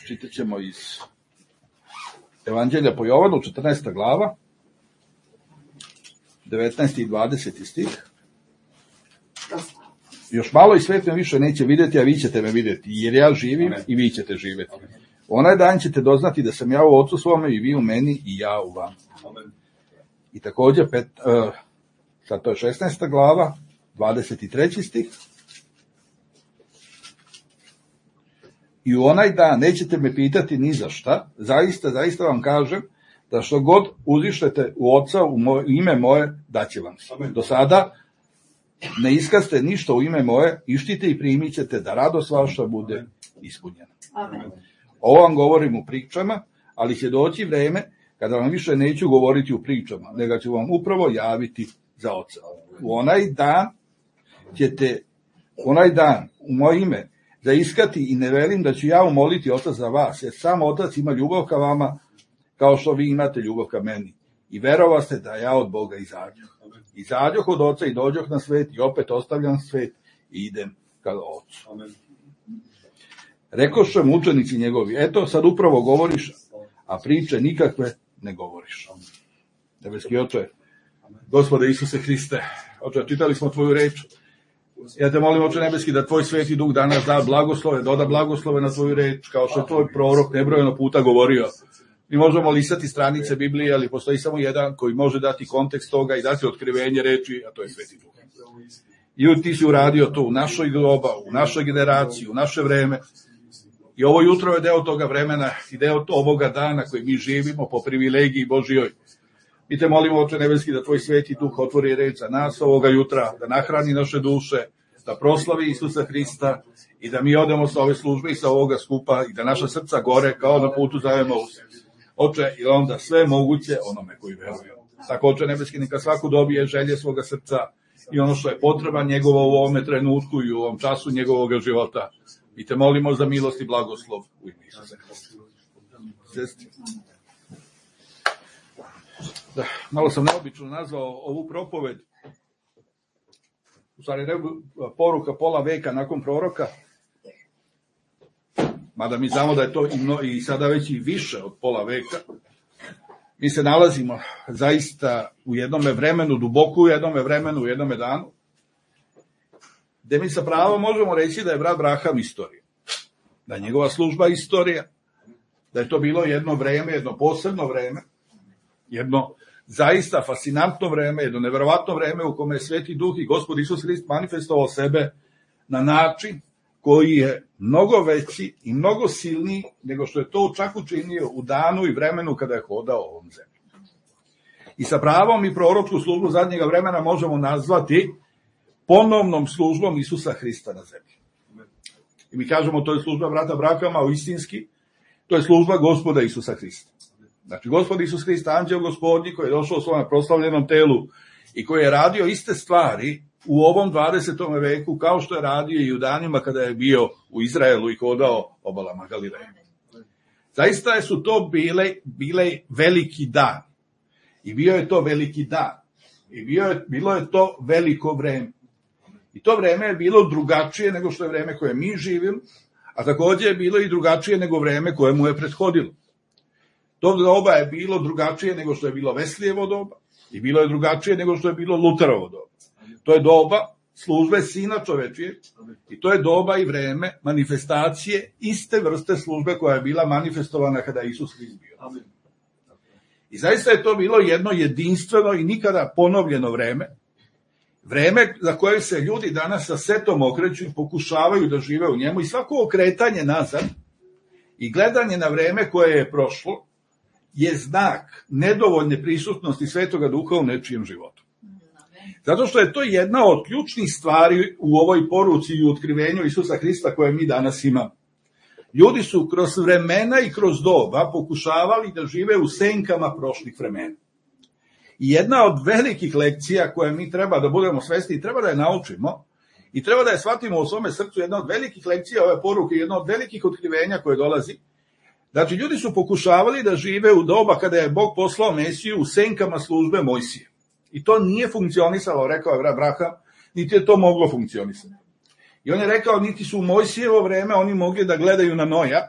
Čitat ćemo iz Evanđelja po Jovanu, 14. glava, 19. i 20. stih. Još malo i svet me više neće vidjeti, a vi ćete me vidjeti, jer ja živim i vi ćete živjeti. Onaj dan ćete doznati da sam ja u Ocu svome i vi u meni i ja u vam. I također, sad to je 16. glava, 23. stih. I u onaj dan nećete me pitati ni za šta, zaista vam kažem, da što god uzišete u Oca u ime moje, daće vam se. Do sada ne iskaste ništa u ime moje, ištite i primit ćete da radost vaša bude ispunjena. Amen. Ovo vam govorim u pričama, ali će doći vreme kada vam više neću govoriti u pričama, nego ću vam upravo javiti za Oca. U onaj dan u moje ime zaiskati i ne velim da ću ja umoliti Oca za vas, jer sam Otac ima ljubav ka vama, kao što vi imate ljubav ka meni. I verovaste da ja od Boga izađoh. Izađoh od Oca i dođoh na svet i opet ostavljam svet i idem ka Ocu. Rekoše mu učenici njegovi, eto sad upravo govoriš, a priče nikakve ne govoriš. Nebeski Oče, Gospode Isuse Hriste, Oče, čitali smo tvoju reč. Ja te molim, Oče nebeski, da tvoj sveti duh danas da blagoslove, doda blagoslove na tvoju reč, kao što je tvoj prorok nebrojeno puta govorio. Mi možemo listati stranice Biblije, ali postoji samo jedan koji može dati kontekst toga i dati otkrivenje reči, a to je sveti duh. I ti si uradio to u našoj doba, u našoj generaciji, u naše vreme. I ovo jutro je deo toga vremena i deo ovoga dana koji mi živimo po privilegiji Božijoj. Mi te molimo, Oče nebeski, da tvoj sveti duh otvori reč za nas ovoga jutra, da nahrani naše duše, da proslavi Isusa Hrista i da mi odemo sa ove službe i sa ovoga skupa i da naša srca gore kao na putu za Emaus. Oče, i onda sve moguće onome koji veruje. Tako, Oče nebeski, neka svako dobije želje svoga srca i ono što je potreba njegovo u ovome trenutku i u ovom času njegovog života. I te molimo za milost i blagoslov u ime Isusa Hrista. Da, malo sam neobično nazvao ovu propoved, u stvari poruka pola veka nakon proroka, mada mi znamo da je to i sada već i više od pola veka. Mi se nalazimo zaista u jednome vremenu, duboko u jednome vremenu, u jednome danu, gde mi sa pravom možemo reći da je brat Braham istorija, da je njegova služba istorija, da je to bilo jedno vreme, jedno posebno vreme, jedno zaista fascinantno vreme, jedno neverovatno vreme u kome je Sveti Duh i Gospod Isus Hrist manifestovao sebe na način koji je mnogo veći i mnogo silniji nego što je to čak učinio u danu i vremenu kada je hodao ovom zemljom. I sa pravom i proročku službu zadnjega vremena možemo nazvati ponovnom službom Isusa Hrista na zemlji. I mi kažemo, to je služba brata Brahama, u istinski, to je služba Gospoda Isusa Hrista. Znači, Gospod Isus Hrist, anđeo Gospodnji, koji je došao u svom proslavljenom telu i koji je radio iste stvari u ovom 20. veku, kao što je radio i u danima kada je bio u Izraelu i hodao obalama Galileje. Zaista su to bile veliki dan. I bio je to veliki dan. I bilo je to veliko vreme. I to vreme je bilo drugačije nego što je vreme koje mi živimo, a također je bilo i drugačije nego vreme koje mu je prethodilo. To doba je bilo drugačije nego što je bilo Veslijevo doba i bilo je drugačije nego što je bilo Luterovo doba. To je doba službe Sina čovečije i to je doba i vreme manifestacije iste vrste službe koja je bila manifestovana kada je Isus Hrist bio. I zaista je to bilo jedno jedinstveno i nikada ponovljeno vreme. Vreme za koje se ljudi danas sa setom okreću i pokušavaju da žive u njemu i svako okretanje nazad i gledanje na vreme koje je prošlo je znak nedovoljne prisutnosti Svetoga Duha u nečijem životu. Zato što je to jedna od ključnih stvari u ovoj poruci i u otkrivenju Isusa Hrista koje mi danas imamo. Ljudi su kroz vremena i kroz doba pokušavali da žive u senkama prošlih vremena. I jedna od velikih lekcija koje mi treba da budemo svesni i treba da je naučimo i treba da je shvatimo u svome srcu, jedna od velikih lekcija ove poruke, jedna od velikih otkrivenja koje dolazi. Znači, ljudi su pokušavali da žive u doba kada je Bog poslao Mesiju u senkama službe Mojsije. I to nije funkcionisalo, rekao je Abraham, niti je to moglo funkcionisati. I on je rekao, niti su u Mojsijevo vreme oni mogli da gledaju na Noja,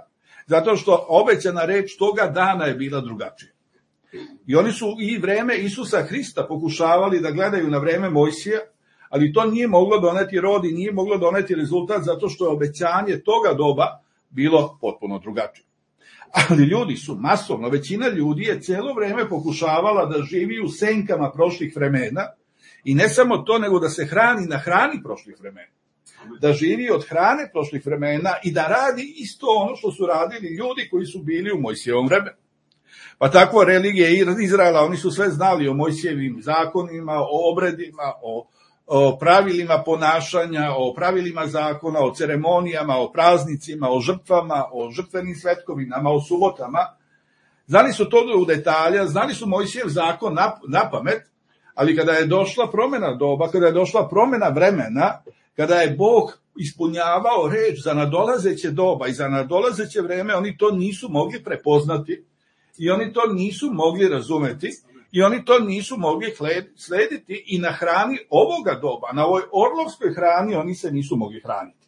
Zato što obećana reč toga dana je bila drugačija. I oni su i vreme Isusa Hrista pokušavali da gledaju na vreme Mojsija, ali to nije moglo doneti rod i nije moglo doneti rezultat zato što je obećanje toga doba bilo potpuno drugačije. Ali ljudi su masovno, većina ljudi je cijelo vreme pokušavala da živi u senkama prošlih vremena i ne samo to, nego da se hrani na hrani prošlih vremena. Da živi od hrane prošlih vremena i da radi isto ono što su radili ljudi koji su bili u Mojsijevom vremenu. Pa tako religije Izraela, oni su sve znali o Mojsijevim zakonima, o obredima, o pravilima ponašanja, o pravilima zakona, o ceremonijama, o praznicima, o žrtvama, o žrtvenim svetkovinama, o subotama. Znali su to u detalja, znali su Mojsijev zakon na pamet, ali kada je došla promjena doba, kada je došla promjena vremena, kada je Bog ispunjavao reč za nadolazeće doba i za nadolazeće vreme, oni to nisu mogli prepoznati i oni to nisu mogli razumeti i oni to nisu mogli slediti i na hrani ovoga doba, na ovoj orlovskoj hrani oni se nisu mogli hraniti.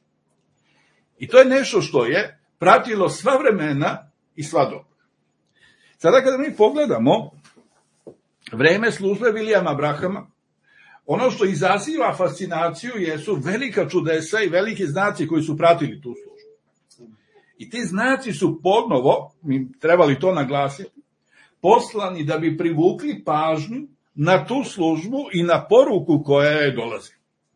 I to je nešto što je pratilo sva vremena i sva doba. Sada kada mi pogledamo vreme službe Vilijama Brahama, ono što izaziva fascinaciju jesu velika čudesa i veliki znaci koji su pratili tu službu. I ti znaci su ponovo, mi trebali to naglasiti, poslani da bi privukli pažnju na tu službu i na poruku koja je dolazi.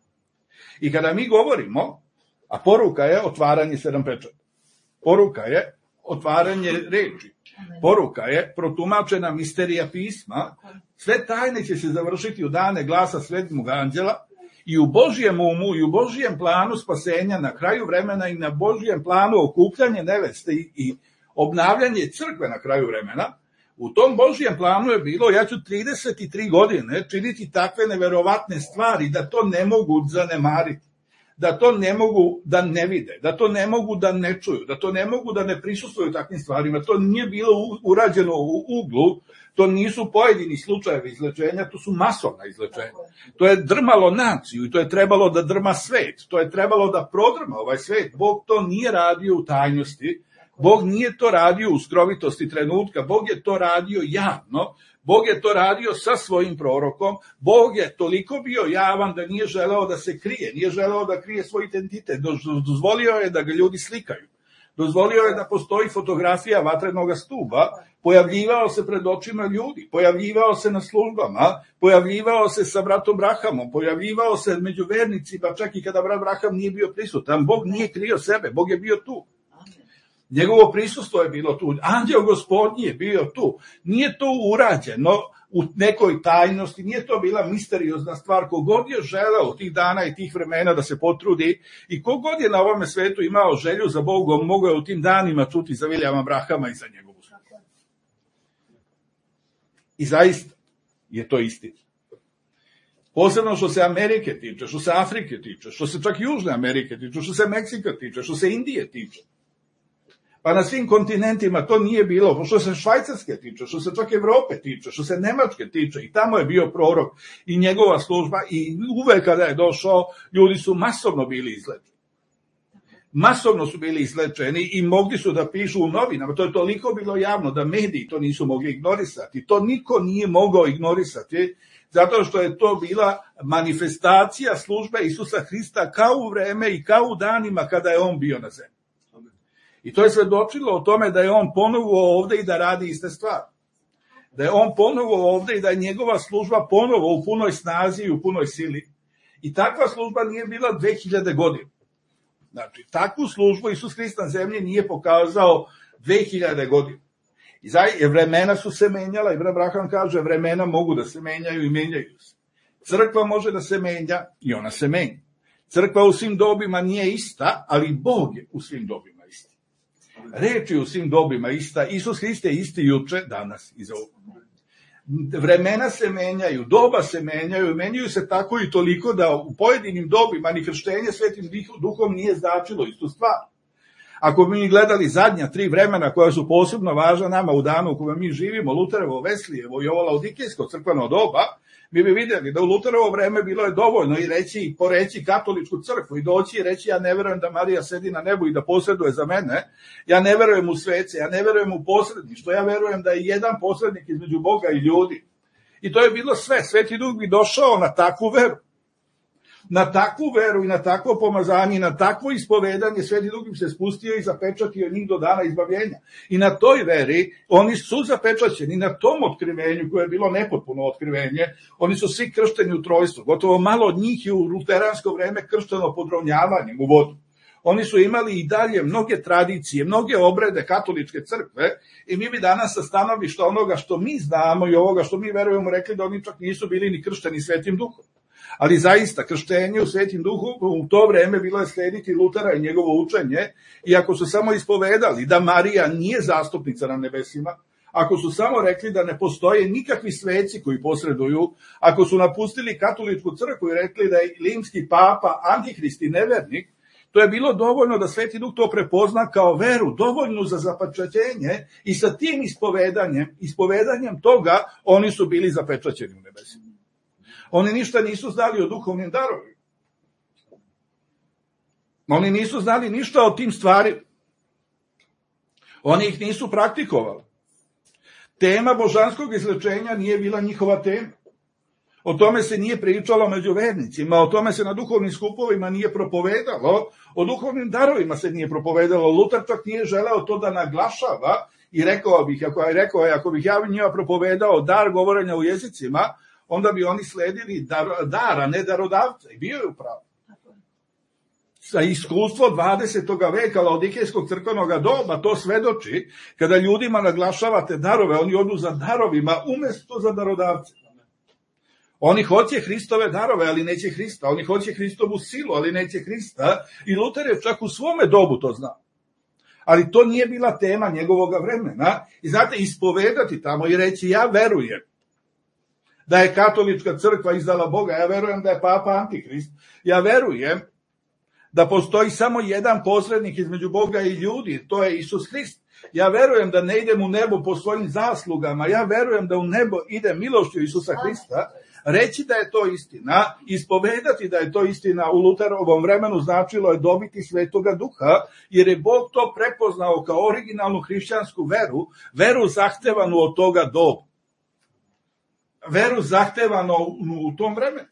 I kada mi govorimo, a poruka je otvaranje 7 pečata, poruka je otvaranje reči, poruka je protumačena misterija pisma, sve tajne će se završiti u dane glasa svetog anđela i u Božjem umu i u Božjem planu spasenja na kraju vremena i na Božjem planu okupljanje neveste i obnavljanje crkve na kraju vremena. U tom Božjem planu je bilo, ja ću 33 godine činiti takve neverovatne stvari da to ne mogu zanemariti, da to ne mogu da ne vide, da to ne mogu da ne čuju, da to ne mogu da ne prisustvuju takvim stvarima. To nije bilo urađeno u uglu, to nisu pojedini slučajevi izlečenja, to su masovna izlečenja. To je drmalo naciju i to je trebalo da drma svet, to je trebalo da prodrma ovaj svet. Bog to nije radio u tajnosti, Bog nije to radio u skrovitosti trenutka, Bog je to radio javno, Bog je to radio sa svojim prorokom, Bog je toliko bio javan da nije želeo da se krije, nije želeo da krije svoj identitet, dozvolio je da ga ljudi slikaju, dozvolio je da postoji fotografija vatrenog stuba, pojavljivao se pred očima ljudi, pojavljivao se na službama, pojavljivao se sa bratom Brahamom, pojavljivao se među vernicima, čak i kada brat Braham nije bio prisutan. Bog nije krio sebe, Bog je bio tu. Njegovo prisustvo je bilo tu, anđeo Gospodnji je bio tu. Nije to urađeno u nekoj tajnosti, nije to bila misteriozna stvar. Kogod je želeo tih dana i tih vremena da se potrudi i kogod je na ovome svetu imao želju za Bogom, mogao je u tim danima čuti za Vilijama Brahama i za njegovu službu. I zaista je to istina. Posebno što se Amerike tiče, što se Afrike tiče, što se čak Južne Amerike tiče, što se Meksika tiče, što se Indije tiče. Pa na svim kontinentima to nije bilo, što se Švajcarske tiče, što se čak Evrope tiče, što se Nemačke tiče, i tamo je bio prorok i njegova služba i uvek kada je došao, ljudi su masovno bili izlečeni. Masovno su bili izlečeni i mogli su da pišu u novinama, to je toliko bilo javno da mediji to nisu mogli ignorisati, to niko nije mogao ignorisati, zato što je to bila manifestacija službe Isusa Hrista kao u vreme i kao u danima kada je on bio na zemlji. I to je svedočilo o tome da je on ponovo ovde i da radi iste stvari. Da je on ponovo ovde i da je njegova služba ponovo u punoj snazi i u punoj sili. I takva služba nije bila 2000 godina. Znači, takvu službu Isus Hrist na zemlji nije pokazao 2000 godina. I vremena su se menjala i Abraham kaže, vremena mogu da se menjaju i menjaju se. Crkva može da se menja i ona se menja. Crkva u svim dobima nije ista, ali Bog je u svim dobima. Reč je u svim dobima ista, Isus Hrist je isti juče, danas i za uvek. Vremena se menjaju, doba se menjaju, menjaju se tako i toliko da u pojedinim dobima ni krštenje Svetim Duhom nije značilo istu stvar. Ako bi mi gledali zadnja 3 vremena koja su posebno važna nama u danu u kojem mi živimo, Luterovo, Veslijevo i ovo Laodikejsko crkveno doba, mi bi vidjeli da u Luterovo vreme bilo je dovoljno i reći, poreći katoličku crkvu i doći i reći ja ne verujem da Marija sedi na nebu i da posreduje za mene, ja ne verujem u svece, ja ne verujem u posredništvo, ja verujem da je jedan posrednik između Boga i ljudi. I to je bilo sve. Sveti Duh bi došao na takvu veru. Na takvu veru i na takvo pomazanje i na takvo ispovedanje Sveti Duh bi se spustio i zapečatio njih do dana izbavljenja. I na toj veri oni su zapečaćeni, na tom otkrivenju koje je bilo nepotpuno otkrivenje, oni su svi kršteni u trojstvu. Gotovo malo od njih je u luteransko vreme kršteno podronjavanjem u vodu. Oni su imali i dalje mnoge tradicije, mnoge obrede katoličke crkve i mi bi danas sa stanovišta onoga što mi znamo i ovoga što mi verujemo rekli da oni čak nisu bili ni kršteni Svetim Duhom. Ali zaista, krštenje u Svetim Duhu u to vreme bilo je slediti Lutera i njegovo učenje, i ako su samo ispovedali da Marija nije zastupnica na nebesima, ako su samo rekli da ne postoje nikakvi sveci koji posreduju, ako su napustili katoličku crkvu i rekli da je rimski papa antihrist i nevernik, to je bilo dovoljno da Sveti Duh to prepozna kao veru, dovoljnu za zapečaćenje, i sa tim ispovedanjem toga oni su bili zapečaćeni u nebesima. Oni ništa nisu znali o duhovnim darovima. Oni nisu znali ništa o tim stvarima. Oni ih nisu praktikovali. Tema božanskog izlečenja nije bila njihova tema. O tome se nije pričalo među vernicima, o tome se na duhovnim skupovima nije propovedalo, o duhovnim darovima se nije propovedalo. Luter čak nije želeo to da naglašava i rekao bih, ako bih ja njima propovedao dar govorenja u jezicima, onda bi oni sledili dar, a ne darodavca. I bio je upravo. Sa iskustvo 20. veka Laodikejskog crkvenog doba to svedoči, kada ljudima naglašavate darove, oni odu za darovima umesto za darodavce. Oni hoće Hristove darove, ali neće Hrista. Oni hoće Hristovu silu, ali neće Hrista. I Luter je čak u svome dobu to znao. Ali to nije bila tema njegovog vremena. I znate, ispovedati tamo i reći ja verujem da je katolička crkva izdala Boga, ja verujem da je papa antihrist, ja verujem da postoji samo jedan posrednik između Boga i ljudi, to je Isus Hrist. Ja verujem da ne idem u nebo po svojim zaslugama, ja verujem da u nebo ide milošću Isusa Hrista. Reći da je to istina, ispovedati da je to istina u Luterovom vremenu značilo je dobiti Svetoga Duha, jer je Bog to prepoznao kao originalnu hrišćansku veru zahtevanu od toga doba. Veru zahtevano u tom vremenu.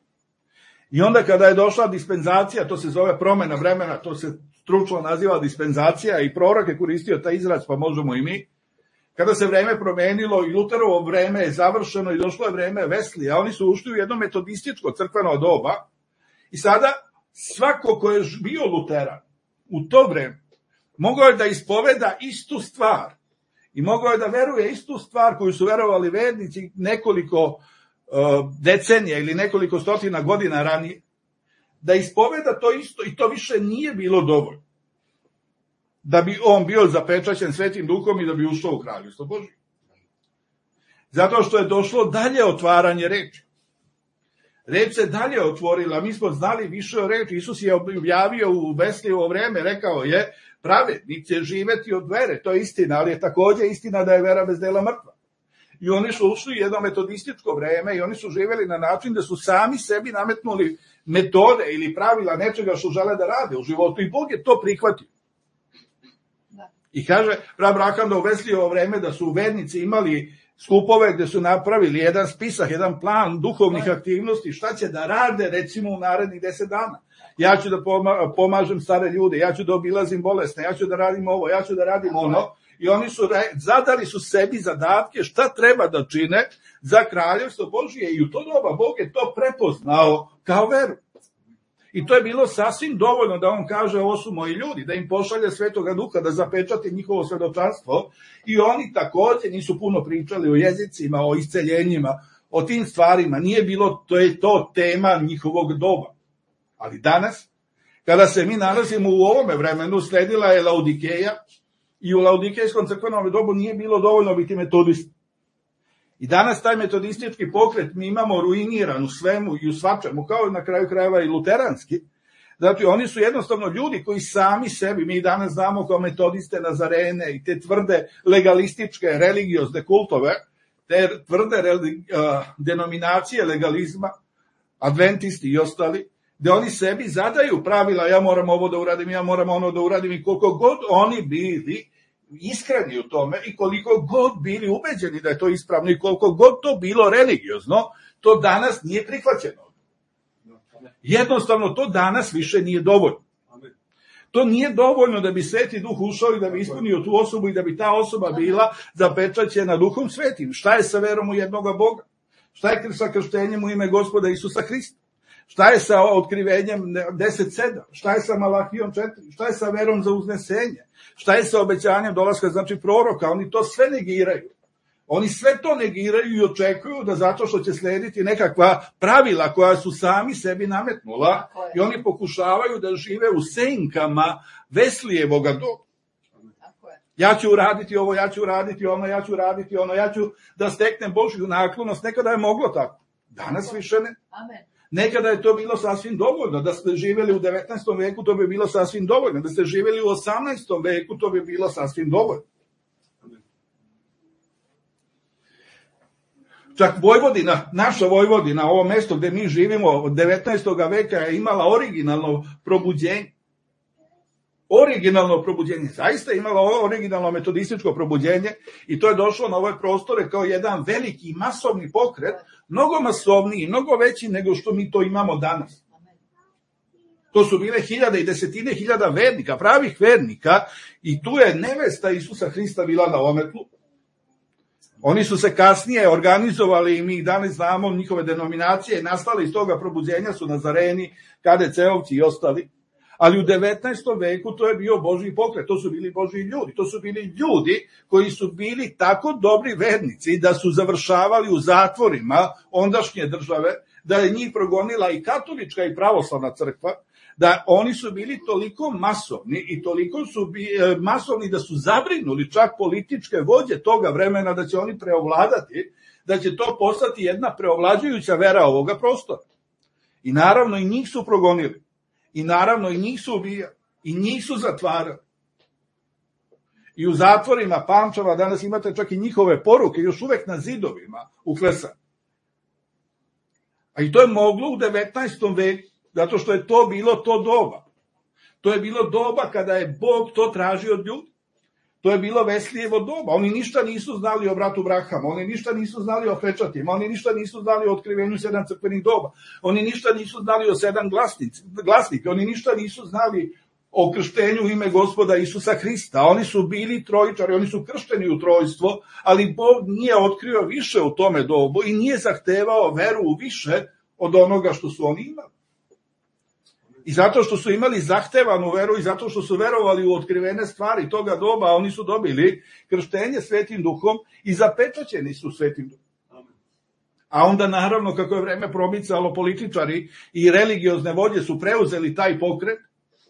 I onda kada je došla dispenzacija, to se zove promena vremena, to se stručno naziva dispenzacija i prorok je koristio taj izraz, pa možemo i mi. Kada se vreme promenilo i Luterovo vreme je završeno i došlo je vreme Veslija, oni su ušli u jedno metodističko crkveno doba i sada svako ko je bio luteran u to vreme mogao je da ispoveda istu stvar i mogao je da veruje istu stvar koju su verovali vernici nekoliko decenija ili nekoliko stotina godina ranije, da ispoveda to isto i to više nije bilo dovoljno da bi on bio zapečaćen Svetim Duhom i da bi ušao u Kraljevstvo Božje. Zato što je došlo dalje otvaranje reči. Reč se dalje otvorila, mi smo znali više o reči. Isus je objavio u Veslijevo vreme, rekao je, pravednik će živeti od vere, to je istina, ali je takođe istina da je vera bez dela mrtva. I oni su ušli u jedno metodističko vreme i oni su živeli na način da su sami sebi nametnuli metode ili pravila nečega što žele da rade u životu i Bog je to prihvatio. I kaže Abraham da u Veslijevo vreme da su vernici imali skupove gde su napravili jedan spisak, jedan plan duhovnih aktivnosti, šta će da rade recimo u narednih 10 dana. Ja ću da pomažem stare ljude, ja ću da obilazim bolesne, ja ću da radim ovo, ja ću da radim ono. I oni su zadali su sebi zadatke šta treba da čine za Kraljevstvo Božije i u to doba Bog je to prepoznao kao veru. I to je bilo sasvim dovoljno da on kaže ovo su moji ljudi, da im pošalje Svetoga Duha, da zapečati njihovo svedočanstvo i oni takođe nisu puno pričali o jezicima, o isceljenjima, o tim stvarima, nije bilo, to je to tema njihovog doba. Ali danas, kada se mi nalazimo u ovome vremenu, sledila je Laodikeja i u Laodikejskom crkvenom dobu nije bilo dovoljno biti metodist. I danas taj metodistički pokret mi imamo ruiniran u svemu i u svačemu, kao na kraju krajeva i luteranski, Znači, oni su jednostavno ljudi koji sami sebi, mi danas znamo kao metodiste Nazarene i te tvrde legalističke, religiozne kultove, te tvrde denominacije legalizma, adventisti i ostali, gde oni sebi zadaju pravila, ja moram ovo da uradim, ja moram ono da uradim, i koliko god oni bili iskreni u tome i koliko god bili ubeđeni da je to ispravno i koliko god to bilo religiozno, to danas nije prihvaćeno. Jednostavno, to danas više nije dovoljno. To nije dovoljno da bi Sveti Duh ušao i da bi ispunio tu osobu i da bi ta osoba bila zapečaćena Duhom Svetim. Šta je sa verom u jednoga Boga? Šta je sa krštenjem u ime Gospoda Isusa Hrista? Šta je sa otkrivenjem 10.7? Šta je sa Malahijom 4? Šta je sa verom za uznesenje? Šta je sa obećanjem dolaska, znači proroka? Oni to sve negiraju. Oni sve to negiraju i očekuju da zato što će slediti nekakva pravila koja su sami sebi nametnula i oni pokušavaju da žive u senkama Veslijevoga doba. Ja ću uraditi ovo, ja ću uraditi ono, ja ću uraditi ono, ja ću da steknem Božju naklonost. Nekada je moglo tako. Danas više ne. Nekada je to bilo sasvim dovoljno. Da ste živjeli u 19. veku, to bi bilo sasvim dovoljno. Da ste živjeli u 18. veku, to bi bilo sasvim dovoljno. Čak Vojvodina, naša Vojvodina, ovo mesto gde mi živimo od 19. veka je imala originalno probuđenje. Originalno probuđenje, zaista je imala originalno metodističko probuđenje i to je došlo na ove prostore kao jedan veliki masovni pokret, mnogo masovniji, mnogo veći nego što mi to imamo danas. To su bile hiljade i desetine hiljada vernika, pravih vernika, i tu je nevesta Isusa Hrista bila na ometlu. Oni su se kasnije organizovali i mi danas znamo njihove denominacije, nastale iz toga probuđenja su Nazareni, KDC-ovci i ostali. Ali u 19. veku to je bio Božji pokret, to su bili Božji ljudi, to su bili ljudi koji su bili tako dobri vernici da su završavali u zatvorima ondašnje države, da je njih progonila i katolička i pravoslavna crkva, da oni su bili toliko masovni i toliko su masovni da su zabrinuli čak političke vođe toga vremena da će oni preovladati, da će to postati jedna preovlađujuća vera ovoga prostora. I naravno i njih su progonili. I naravno i njih su ubijali. I njih su zatvarali. I u zatvorima Pančeva danas imate čak i njihove poruke još uvek na zidovima uklesane. A i to je moglo u 19. veku. Zato što je to bilo to doba. To je bilo doba kada je Bog to tražio od ljudi. To je bilo Veslijevo doba. Oni ništa nisu znali o bratu Brahama, oni ništa nisu znali o pečatima, oni ništa nisu znali o otkrivenju 7 crkvenih doba, oni ništa nisu znali o 7 glasnika, oni ništa nisu znali o krštenju u ime Gospoda Isusa Hrista. Oni su bili trojičari, oni su kršteni u trojstvo, ali Bog nije otkrio više u tome dobu i nije zahtevao veru u više od onoga što su oni imali. I zato što su imali zahtevanu veru i zato što su verovali u otkrivene stvari toga doba, oni su dobili krštenje Svetim Duhom i zapečaćeni su Svetim Duhom. A onda naravno kako je vreme promicalo, političari i religiozne vođe su preuzeli taj pokret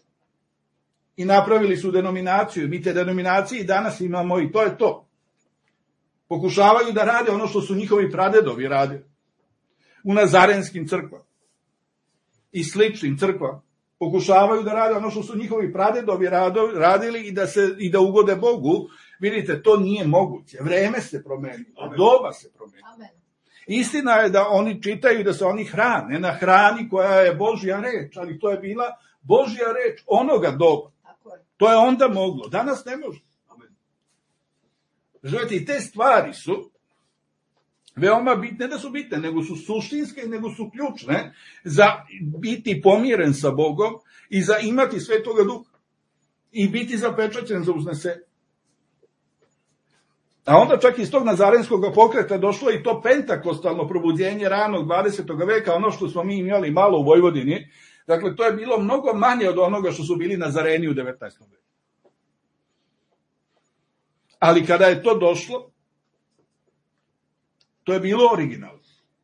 i napravili su denominaciju. Mi te denominacije i danas imamo i to je to. Pokušavaju da rade ono što su njihovi pradedovi radili u nazarenskim crkvama i sličnim crkvama. Pokušavaju da rade ono što su njihovi pradedovi radili i da ugode Bogu. Vidite, to nije moguće. Vreme se promenilo, doba se promenilo. Istina je da oni čitaju i da se oni hrane na hrani koja je Božja reč, ali to je bila Božja reč onoga doba. To je onda moglo, danas ne može. Želite, i te stvari su veoma bitne, da su bitne, nego su suštinske i nego su ključne za biti pomiren sa Bogom i za imati Svetoga Duha i biti zapečaćen za uznesenje. A onda čak iz tog nazarenskog pokreta došlo i to pentakostalno probuđenje ranog 20. veka, ono što smo mi imali malo u Vojvodini. Dakle, to je bilo mnogo manje od onoga što su bili Nazareni u 19. veku. Ali kada je to došlo, to je bilo originalno.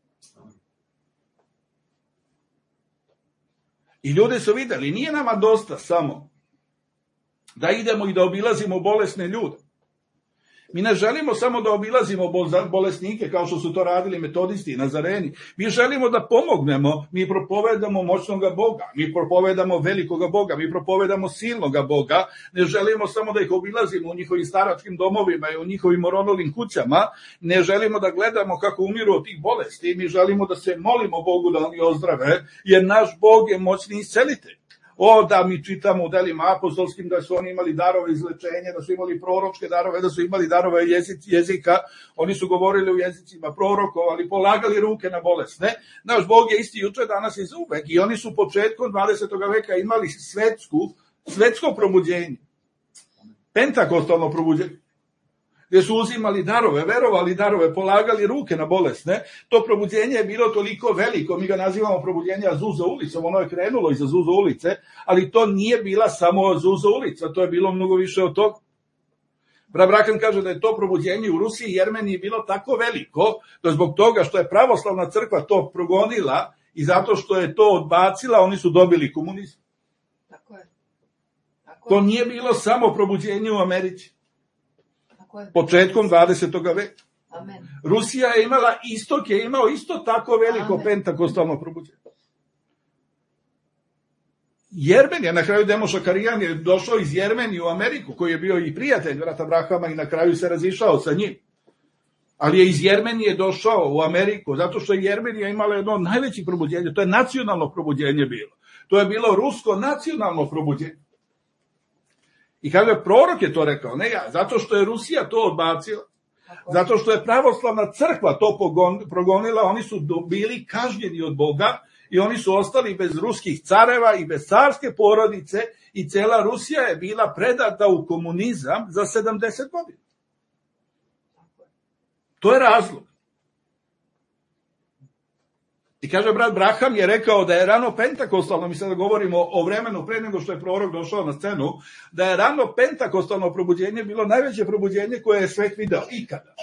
I ljudi su videli, nije nama dosta samo da idemo i da obilazimo bolesne ljude. Mi ne želimo samo da obilazimo bolesnike kao što su to radili metodisti i nazareni. Mi želimo da pomognemo, mi propovedamo moćnoga Boga, mi propovedamo velikoga Boga, mi propovedamo silnoga Boga. Ne želimo samo da ih obilazimo u njihovim staračkim domovima i u njihovim oronolim kućama. Ne želimo da gledamo kako umiru od tih bolesti. Mi želimo da se molimo Bogu da oni ozdrave, jer naš Bog je moćni iscelitelj. Da mi čitamo u delima apostolskim da su oni imali darove izlečenja, da su imali proročke darove, da su imali darove jezika, oni su govorili u jezicima, prorokovali, polagali ruke na bolesne. Naš Bog je isti juče, danas i zauvek i oni su početkom 20. veka imali svetsko probuđenje, pentakostalno probuđenje, gdje su uzimali darove, verovali darove, polagali ruke na bolesne. To probuđenje je bilo toliko veliko, mi ga nazivamo probuđenje Azusa ulicom, ono je krenulo iz Azusa ulice, ali to nije bila samo Azusa ulica, to je bilo mnogo više od toga. Brat Brakan kaže da je to probuđenje u Rusiji i Jermeniji bilo tako veliko, da zbog toga što je pravoslavna crkva to progonila i zato što je to odbacila, oni su dobili komunizam. To nije bilo samo probuđenje u Americi. Početkom 20. veka. Amen. Rusija je imala, istok je imao isto tako veliko pentakostalno probuđenje. Jermenija, na kraju Demo Šakarijan je došao iz Jermenije u Ameriku, koji je bio i prijatelj brata Brahama i na kraju se razišao sa njim. Ali je iz Jermenije došao u Ameriku, zato što je Jermenija imala jedno od najvećih probuđenja, to je nacionalno probuđenje bilo. To je bilo rusko nacionalno probuđenje. I kaže, prorok je to rekao, ne ja, zato što je Rusija to odbacila, zato što je pravoslavna crkva to progonila, oni su bili kažnjeni od Boga i oni su ostali bez ruskih careva i bez carske porodice i cela Rusija je bila predata u komunizam za 70 godina. To je razlog. I kaže, brat Braham je rekao da je rano pentakostalno, mi sada govorimo o vremenu pre nego što je prorok došao na scenu, da je rano pentakostalno probuđenje bilo najveće probuđenje koje je svet video ikada.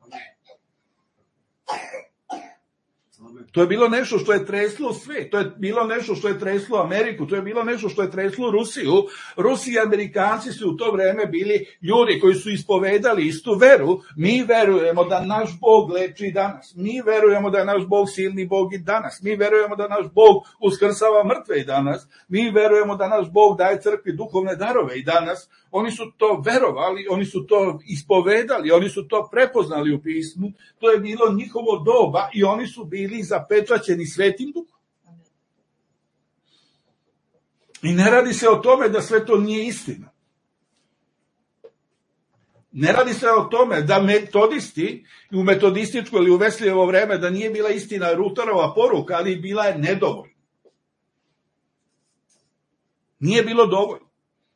To je bilo nešto što je treslo svet, to je bilo nešto što je treslo Ameriku, to je bilo nešto što je treslo Rusiju. Rusi i Amerikanci su u to vreme bili ljudi koji su ispovedali istu veru. Mi verujemo da naš Bog leči i danas. Mi verujemo da je naš Bog silni Bog i danas. Mi verujemo da naš Bog uskrsava mrtve i danas. Mi verujemo da naš Bog daje crkvi duhovne darove i danas. Oni su to verovali, oni su to ispovedali, oni su to prepoznali u pismu. To je bilo njihovo doba i oni su bili zapečaćeni Svetim Duhom. I ne radi se o tome da sve to nije istina. Ne radi se o tome da metodisti u metodističko ili u Veslijevo vreme da nije bila istina Rutarova poruka, ali bila je nedovoljna. Nije bilo dovoljno.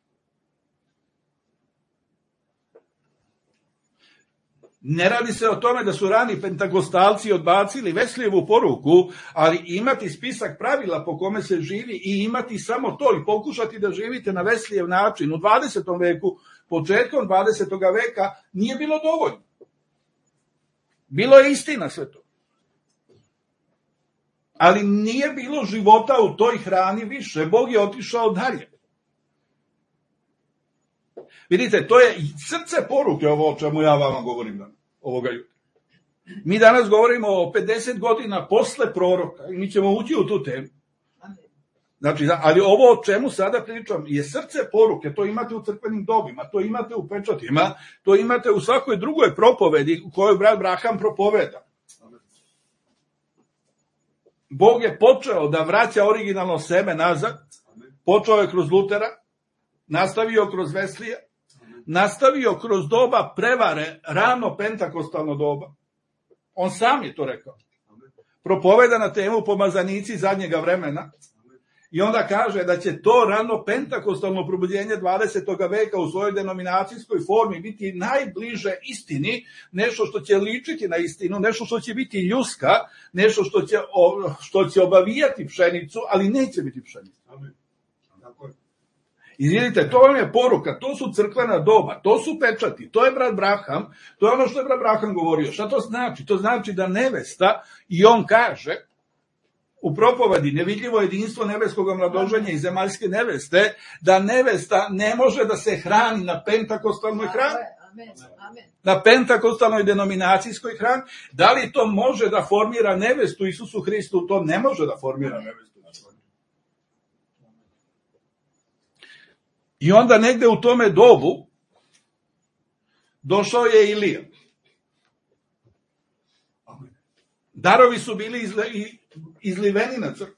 Ne radi se o tome da su rani pentakostalci odbacili Veslijevu poruku, ali imati spisak pravila po kome se živi i imati samo to i pokušati da živite na Veslijev način u 20. veku, početkom 20. veka, nije bilo dovoljno. Bilo je istina sve to. Ali nije bilo života u toj hrani više. Bog je otišao dalje. Vidite, to je srce poruke ovo o čemu ja vama govorim danas, ovoga jutra. Mi danas govorimo o 50 godina posle proroka i mi ćemo ući u tu temu. Znači, ali ovo o čemu sada pričam je srce poruke, to imate u crkvenim dobima, to imate u pečatima, to imate u svakoj drugoj propovedi u kojoj brat Braham propoveda. Bog je počeo da vraća originalno seme nazad, počeo je kroz Lutera, nastavio kroz Veslija, nastavio kroz doba prevare, rano pentakostalno doba. On sam je to rekao. Propoveda na temu pomazanici zadnjega vremena i onda kaže da će to rano pentakostalno probuđenje 20. veka u svojoj denominacijskoj formi biti najbliže istini, nešto što će ličiti na istinu, nešto što će biti ljuska, nešto što će obavijati pšenicu, ali neće biti pšenica. I vidite, to vam je poruka, to su crkvena doba, to su pečati, to je brat Braham, to je ono što je brat Braham govorio. Šta to znači? To znači da nevesta, i on kaže u propovedi nevidljivo jedinstvo nebeskog mladoženja i zemaljske neveste, da nevesta ne može da se hrani na pentakostalnoj hrani. Na pentakostalnoj denominacijskoj hrani. Da li to može da formira nevestu Isusu Hristu? To ne može da formira nevestu. I onda negde u tome dobu došao je Ilija. Darovi su bili izliveni na crkvu.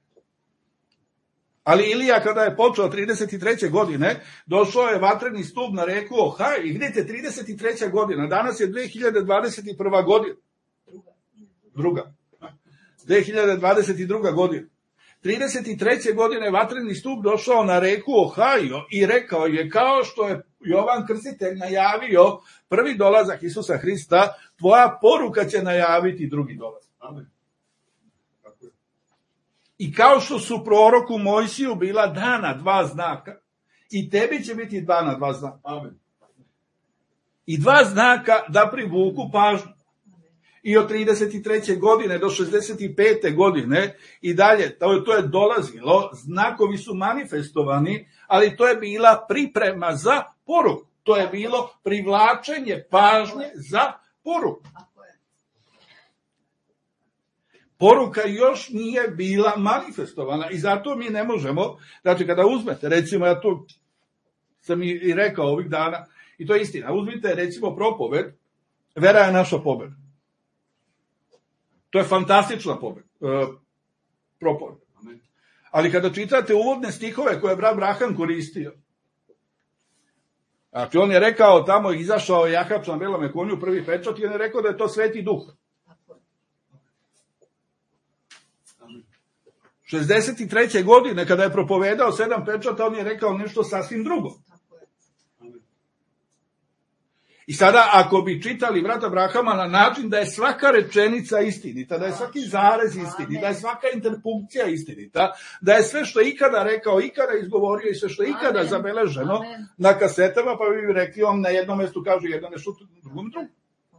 Ali Ilija kada je počeo 33. godine, došao je vatreni stup na reku Ohaj. I vidite, 33. godina, danas je 2021. godina. Druga. 2022. godina. 33. godine vatreni stup došao na reku Ohajo i rekao je, kao što je Jovan Krstitelj najavio prvi dolazak Isusa Hrista, tvoja poruka će najaviti drugi dolazak. Amen. I kao što su proroku Mojsiju bila dana dva znaka, i tebi će biti dana dva znaka. Amen. I dva znaka da privuku pažnju. I od 33. godine do 65. godine i dalje, to je dolazilo, znakovi su manifestovani, ali to je bila priprema za poruku. To je bilo privlačenje pažnje za poruku. Poruka još nije bila manifestovana i zato mi ne možemo, znači kada uzmete, recimo ja to sam i rekao ovih dana, i to je istina, uzmite recimo propoved, vera je naša pobeda. To je fantastična propoved. Ali kada čitate uvodne stihove koje je brat Braham koristio, znači on je rekao, tamo izašao Jahap na belome konju, prvi pečat, i on je rekao da je to Sveti Duh. 63. godine, kada je propovedao 7 pečata, on je rekao nešto sasvim drugo. I sada, ako bi čitali brata Brahama na način da je svaka rečenica istinita, da je svaki zarez istinit, da je svaka interpunkcija istinita, da je sve što je ikada rekao, ikada izgovorio i sve što je ikada zabeleženo na kasetama, pa bi rekli, on na jednom mestu kaže jedno nešto, drugom drugo.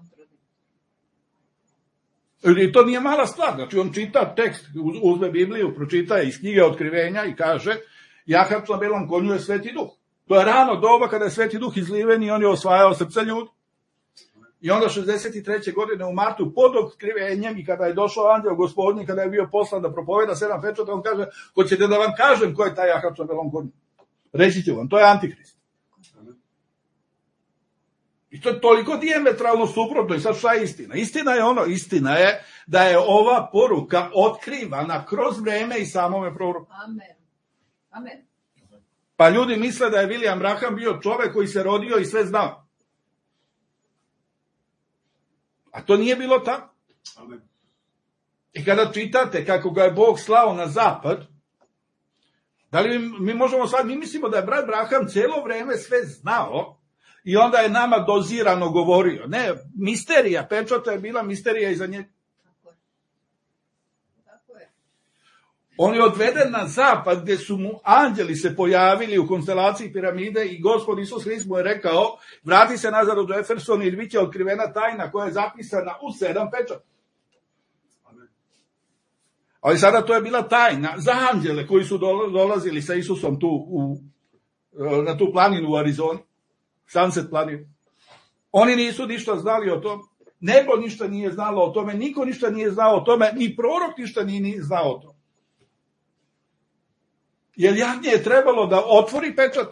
I to nije mala stvar, znači on čita tekst, uzme Bibliju, pročita iz knjige Otkrivenja i kaže, Jahap na belom konju je Sveti Duh. To je rano doba kada je Sveti Duh izliven i on je osvajao srca ljudi. I onda 63. godine u martu pod otkrivenjem i kada je došao anđeo Gospodnji, kada je bio poslan da propoveda 7 pečata, on kaže, hoćete da vam kažem ko je taj Jahap na belom konju? Reći ću vam, to je Antihrist. I to je toliko dijametralno suprotno. I sad šta je istina? Istina je da je ova poruka otkrivana kroz vreme i samome proroku. Amen. Pa ljudi misle da je William Branham bio čovek koji se rodio i sve znao. A to nije bilo tako. Amen. I kada čitate kako ga je Bog slao na zapad, da li mi možemo sad, mi mislimo da je brat Branham cijelo vreme sve znao i onda je nama dozirano govorio. Ne, misterija, pečata je bila misterija iza njega. On je odveden na zapad gdje su mu anđeli se pojavili u konstelaciji piramide i Gospod Isus Hrist mu je rekao, vrati se nazad u Efeson i bit će otkrivena tajna koja je zapisana u 7 pečata. Ali sada to je bila tajna za anđele koji su dolazili sa Isusom tu na tu planinu u Arizoni, Sunset planinu. Oni nisu ništa znali o tome, nebo ništa nije znalo o tome, niko ništa nije znao o tome, ni prorok ništa nije znao o tome. Jer jagnje je trebalo da otvori pečat.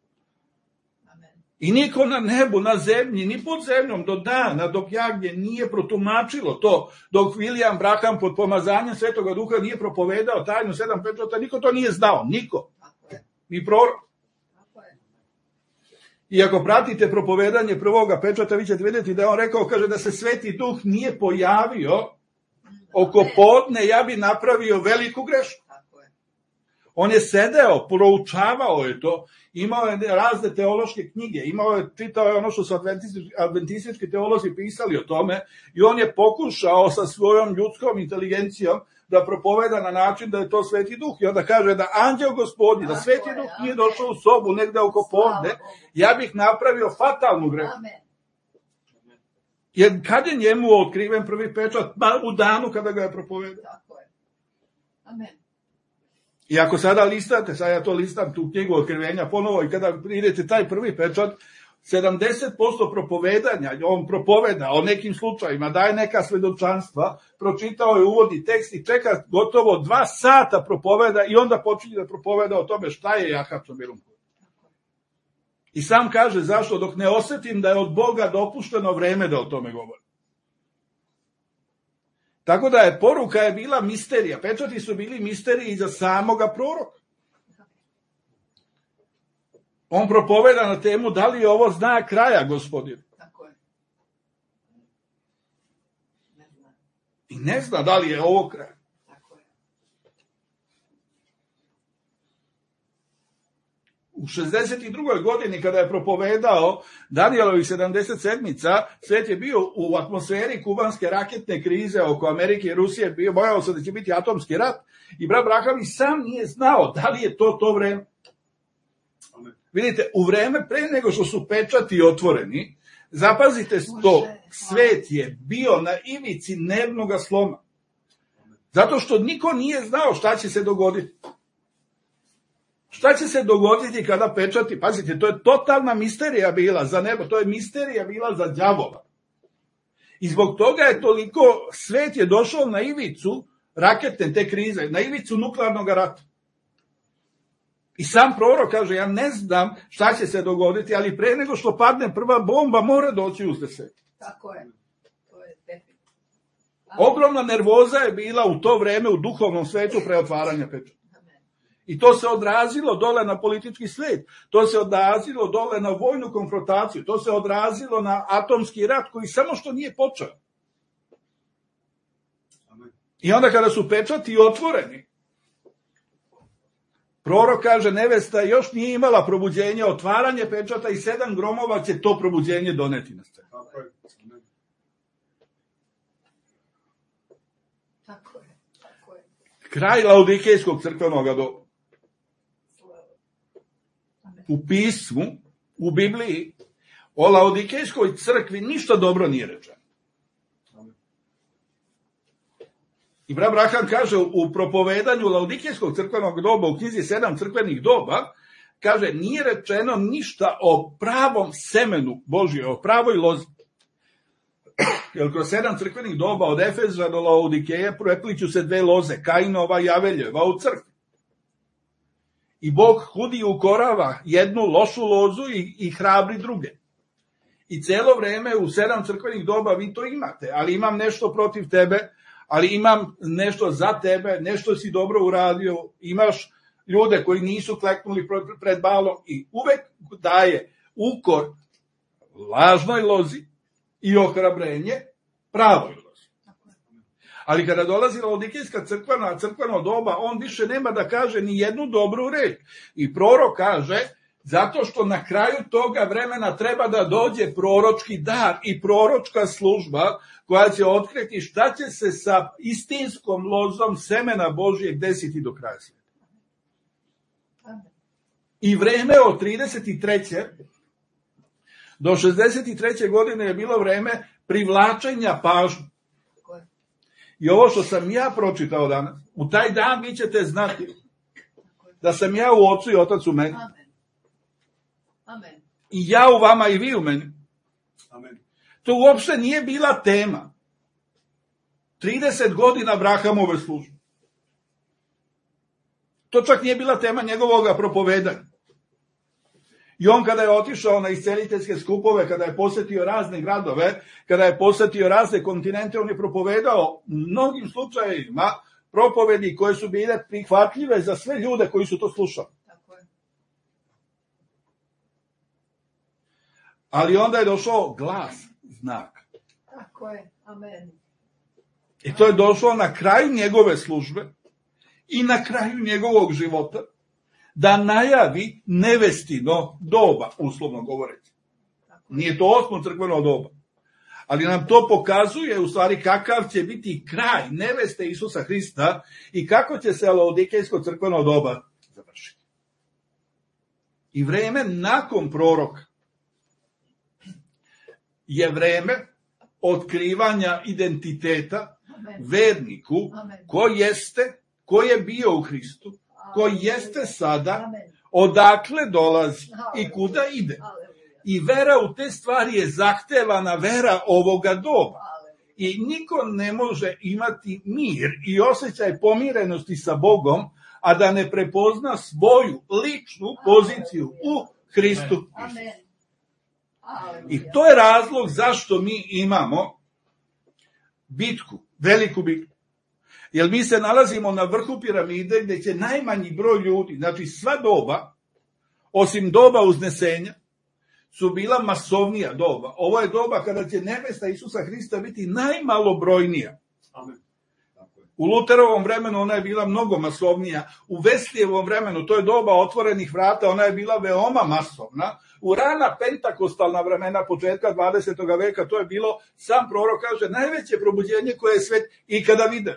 I niko na nebu, na zemlji, ni pod zemljom do dana, dok jagnje nije protumačilo to, dok William Branham pod pomazanjem Svetoga Duha nije propovedao tajnu 7 pečata, niko to nije znao, niko. Ni prorok. I ako pratite propovedanje prvoga pečata, vi ćete vidjeti da je on rekao, kaže da se Sveti Duh nije pojavio oko podne, ja bi napravio veliku grešku. On je sedeo, proučavao je to, imao je razne teološke knjige, čitao je ono što su adventistički teolozi pisali o tome i on je pokušao sa svojom ljudskom inteligencijom da propoveda na način da je to Sveti Duh. I onda kaže da anđeo Gospodnji, da Sveti Duh nije došao u sobu negde oko podne, ja bih napravio fatalnu grešku. Jer kad je njemu otkriven prvi pečat? U danu kada ga je propovedao. Tako je. Amen. I ako sada listate, sad ja to listam tu knjigu Otkrivenja ponovo i kada idete taj prvi pečat, 70% propovedanja, on propoveda o nekim slučajima, daje neka svedočanstva, pročitao je uvodni tekst i čeka gotovo 2 sata propoveda i onda počinje da propoveda o tome šta je Ahab sa Milunkom. I sam kaže zašto, dok ne osetim da je od Boga dopušteno vreme da o tome govori. Tako da je poruka je bila misterija, pečati su bili misteriji za samoga proroka. On propoveda na temu da li je ovo znak kraja, Gospodin. Tako je. Ne zna. I ne zna da li je ovo kraj. Tako je. U 62. godini kada je propovedao Danijelovih 70 sedmica, svet je bio u atmosferi kubanske raketne krize oko Amerike i Rusije, bojao se da će biti atomski rat i brat Branham i sam nije znao da li je to vreme. Vidite, u vreme pre nego što su pečati otvoreni, zapazite to, svet je bio na ivici nervnog sloma. Zato što niko nije znao šta će se dogoditi. Šta će se dogoditi kada pečati? Pazite, to je totalna misterija bila za nebo, to je misterija bila za đavola. I zbog toga je toliko, svet je došao na ivicu raketne te krize, na ivicu nuklearnog rata. I sam prorok kaže, ja ne znam šta će se dogoditi, ali pre nego što padne prva bomba, mora doći uzde se. Tako je. To je definitivno. Ogromna nervoza je bila u to vreme u duhovnom svetu pre otvaranja pečata. I to se odrazilo dole na politički svet, to se odrazilo dole na vojnu konfrontaciju, to se odrazilo na atomski rat koji samo što nije počeo. I onda kada su pečati otvoreni, prorok kaže, nevesta još nije imala probuđenje, otvaranje pečata i 7 gromova će to probuđenje doneti na scenu. Tako je. Tako je. Kraj Laodikejskog crkvenog doba. U pismu, u Bibliji, o Laodikejskoj crkvi ništa dobro nije rečeno. I brat Branham kaže u propovedanju Laodikejskog crkvenog doba, u knjizi 7 crkvenih doba, kaže, nije rečeno ništa o pravom semenu Božje, o pravoj lozi. Jer kroz 7 crkvenih doba, od Efeza do Laodikeje, prepliću se 2 loze, Kainova i Aveljeva u crkvi. I Bog hudi ukorava jednu lošu lozu i hrabri druge. I celo vreme u 7 crkvenih doba vi to imate, ali imam nešto protiv tebe, ali imam nešto za tebe, nešto si dobro uradio, imaš ljude koji nisu kleknuli pred Balom i uvek daje ukor lažnoj lozi i ohrabrenje pravoj lozi. Ali kada dolazi Laodikejska crkveno doba, on više nema da kaže ni jednu dobru reč. I prorok kaže, zato što na kraju toga vremena treba da dođe proročki dar i proročka služba koja će otkriti šta će se sa istinskom lozom semena Božijeg desiti do kraja sveta. I vreme od 33. do 63. godine je bilo vreme privlačenja pažnje. I ovo što sam ja pročitao danas, u taj dan vi ćete znati da sam ja u Ocu i Otac u meni. Amen. I ja u vama i vi u meni. Amen. To uopšte nije bila tema. 30 godina Abrahamove službe. To čak nije bila tema njegovog propovedanja. I on kada je otišao na isceliteljske skupove, kada je posetio razne gradove, kada je posetio razne kontinente, on je propovedao u mnogim slučajevima propovedi koje su bile prihvatljive za sve ljude koji su to slušali. Tako je. Ali onda je došao glas, znak. Tako je. Amen. I to je došlo na kraju njegove službe i na kraju njegovog života, da najavi nevestino doba, uslovno govoreći. Nije to 8. crkveno doba. Ali nam to pokazuje u stvari kakav će biti kraj neveste Isusa Hrista i kako će se Laodikejsko crkveno doba završiti. I vreme nakon proroka je vreme otkrivanja identiteta verniku ko je bio u Hristu, ko jeste sada, odakle dolazi i kuda ide. I vera u te stvari je zahtevana vera ovoga doba. Aleluja. I niko ne može imati mir i osjećaj pomirenosti sa Bogom, a da ne prepozna svoju ličnu poziciju u Hristu. Amen. Aleluja. I to je razlog zašto mi imamo bitku, veliku bitku. Jer mi se nalazimo na vrhu piramide gdje će najmanji broj ljudi, znači sva doba, osim doba uznesenja, su bila masovnija doba. Ovo je doba kada će nevesta Isusa Hrista biti najmalobrojnija. Amen. U Luterovom vremenu ona je bila mnogo masovnija. U Veslijevom vremenu, to je doba otvorenih vrata, ona je bila veoma masovna. U rana pentakostalna vremena, početka 20. veka, to je bilo, sam prorok kaže, najveće probuđenje koje je svet ikada video.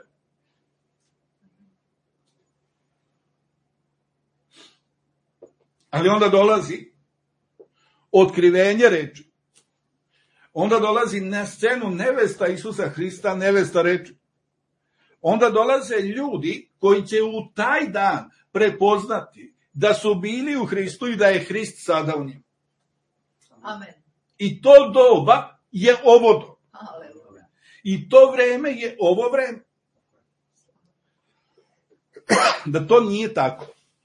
Ali onda dolazi otkrivenje reči. Onda dolazi na scenu nevesta Isusa Hrista, nevesta reči. Onda dolaze ljudi koji će u taj dan prepoznati da su bili u Hristu i da je Hrist sada u njima. Amen. I to doba je ovo doba. Aleluja. I to vreme je ovo vreme. Da to nije tako.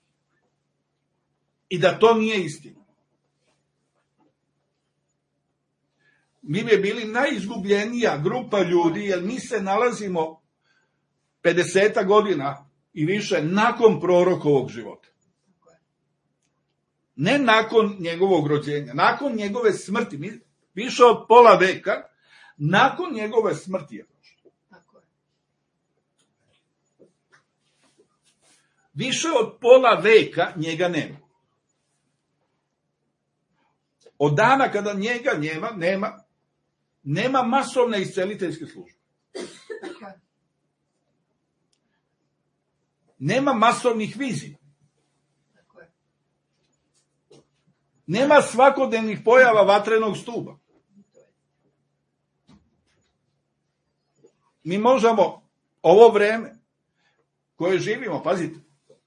I da to nije istina. Mi bi bili najizgubljenija grupa ljudi, jer mi se nalazimo 50 godina i više nakon prorokovog života. Ne nakon njegovog rođenja, nakon njegove smrti, više od pola veka, nakon njegove smrti je prošlo. Tako je. Više od pola veka njega nema. Od dana kada njega nema masovne isceliteljske službe. Tako je. Nema masovnih vizija. Tako je. Nema svakodnevnih pojava vatrenog stuba. Mi možemo ovo vreme koje živimo, pazite,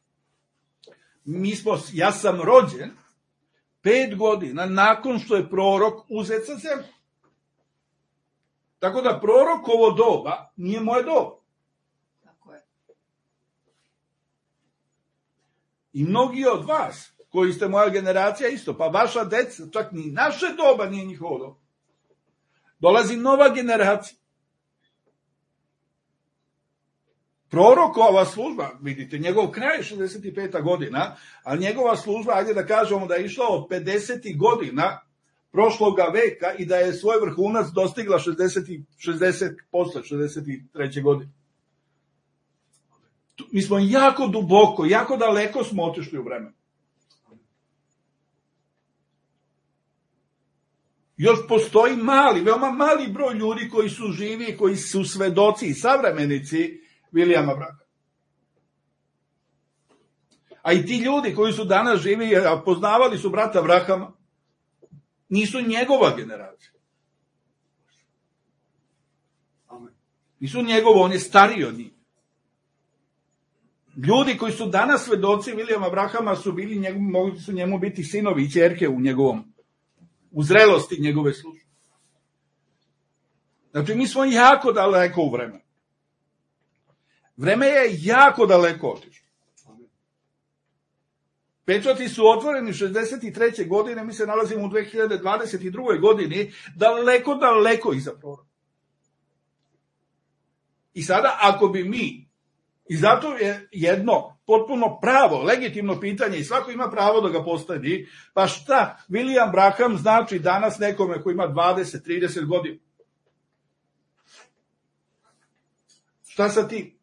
ja sam rođen 5 godina nakon što je prorok uzet sa zemlje. Tako da prorokovo doba nije moje doba. Tako je. I mnogi od vas, koji ste moja generacija isto, pa vaša deca, čak ni naše doba nije njihovo doba. Dolazi nova generacija. Prorokova služba, vidite, njegov kraj je 65. godina, ali njegova služba, ajde da kažemo da je išla od 50. godina prošloga veka i da je svoj vrhunac dostigla 60 63. godine. Mi smo jako duboko, jako daleko smo otišli u vremenu. Još postoji veoma mali broj ljudi koji su živi, koji su svedoci i savremenici Vilijama Brahama. A i ti ljudi koji su danas živi, a poznavali su brata Brahama, nisu njegova generacija. Nisu njegovo, on je stariji od njih. Ljudi koji su danas svedoci Vilijama Brahama su bili, mogli su njemu biti sinovi i ćerke u zrelosti njegove službe. Znači, mi smo jako daleko u vremenu. Vreme je jako daleko otišlo. Pečati su otvoreni 63. godine, mi se nalazimo u 2022. godini, daleko iza proroka. I sada, ako bi mi, i zato je jedno potpuno pravo, legitimno pitanje, i svako ima pravo da ga postavi, pa šta William Branham znači danas nekome ko ima 20-30 godina? Šta sa tim?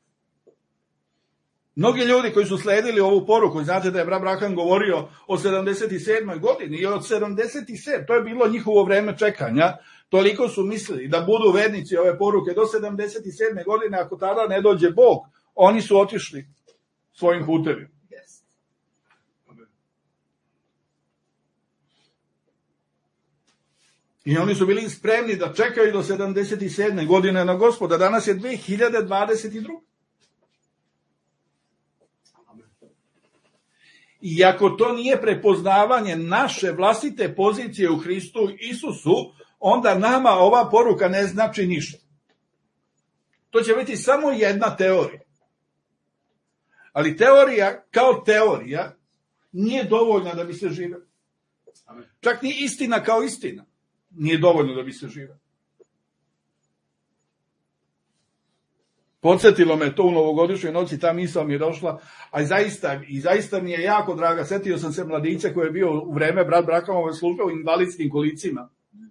Mnogi ljudi koji su sledili ovu poruku, znate da je brat Branham govorio o 77. godini i od 77. to je bilo njihovo vreme čekanja, toliko su mislili da budu vernici ove poruke do 77. godine, ako tada ne dođe Bog, oni su otišli svojim putevima. Yes. I oni su bili spremni da čekaju do 77. godine na Gospoda. Danas je 2022. I ako to nije prepoznavanje naše vlastite pozicije u Hristu Isusu, onda nama ova poruka ne znači ništa. To će biti samo jedna teorija. Ali teorija kao teorija nije dovoljna da bi se živela. Čak ni istina kao istina nije dovoljno da bi se živela. Podsjetilo me to u novogodišnjoj noći, ta misao mi je došla, a zaista mi je jako draga. Sjetio sam se mladića koji je bio u vreme brat Brahamove službe u invalidskim kolicima.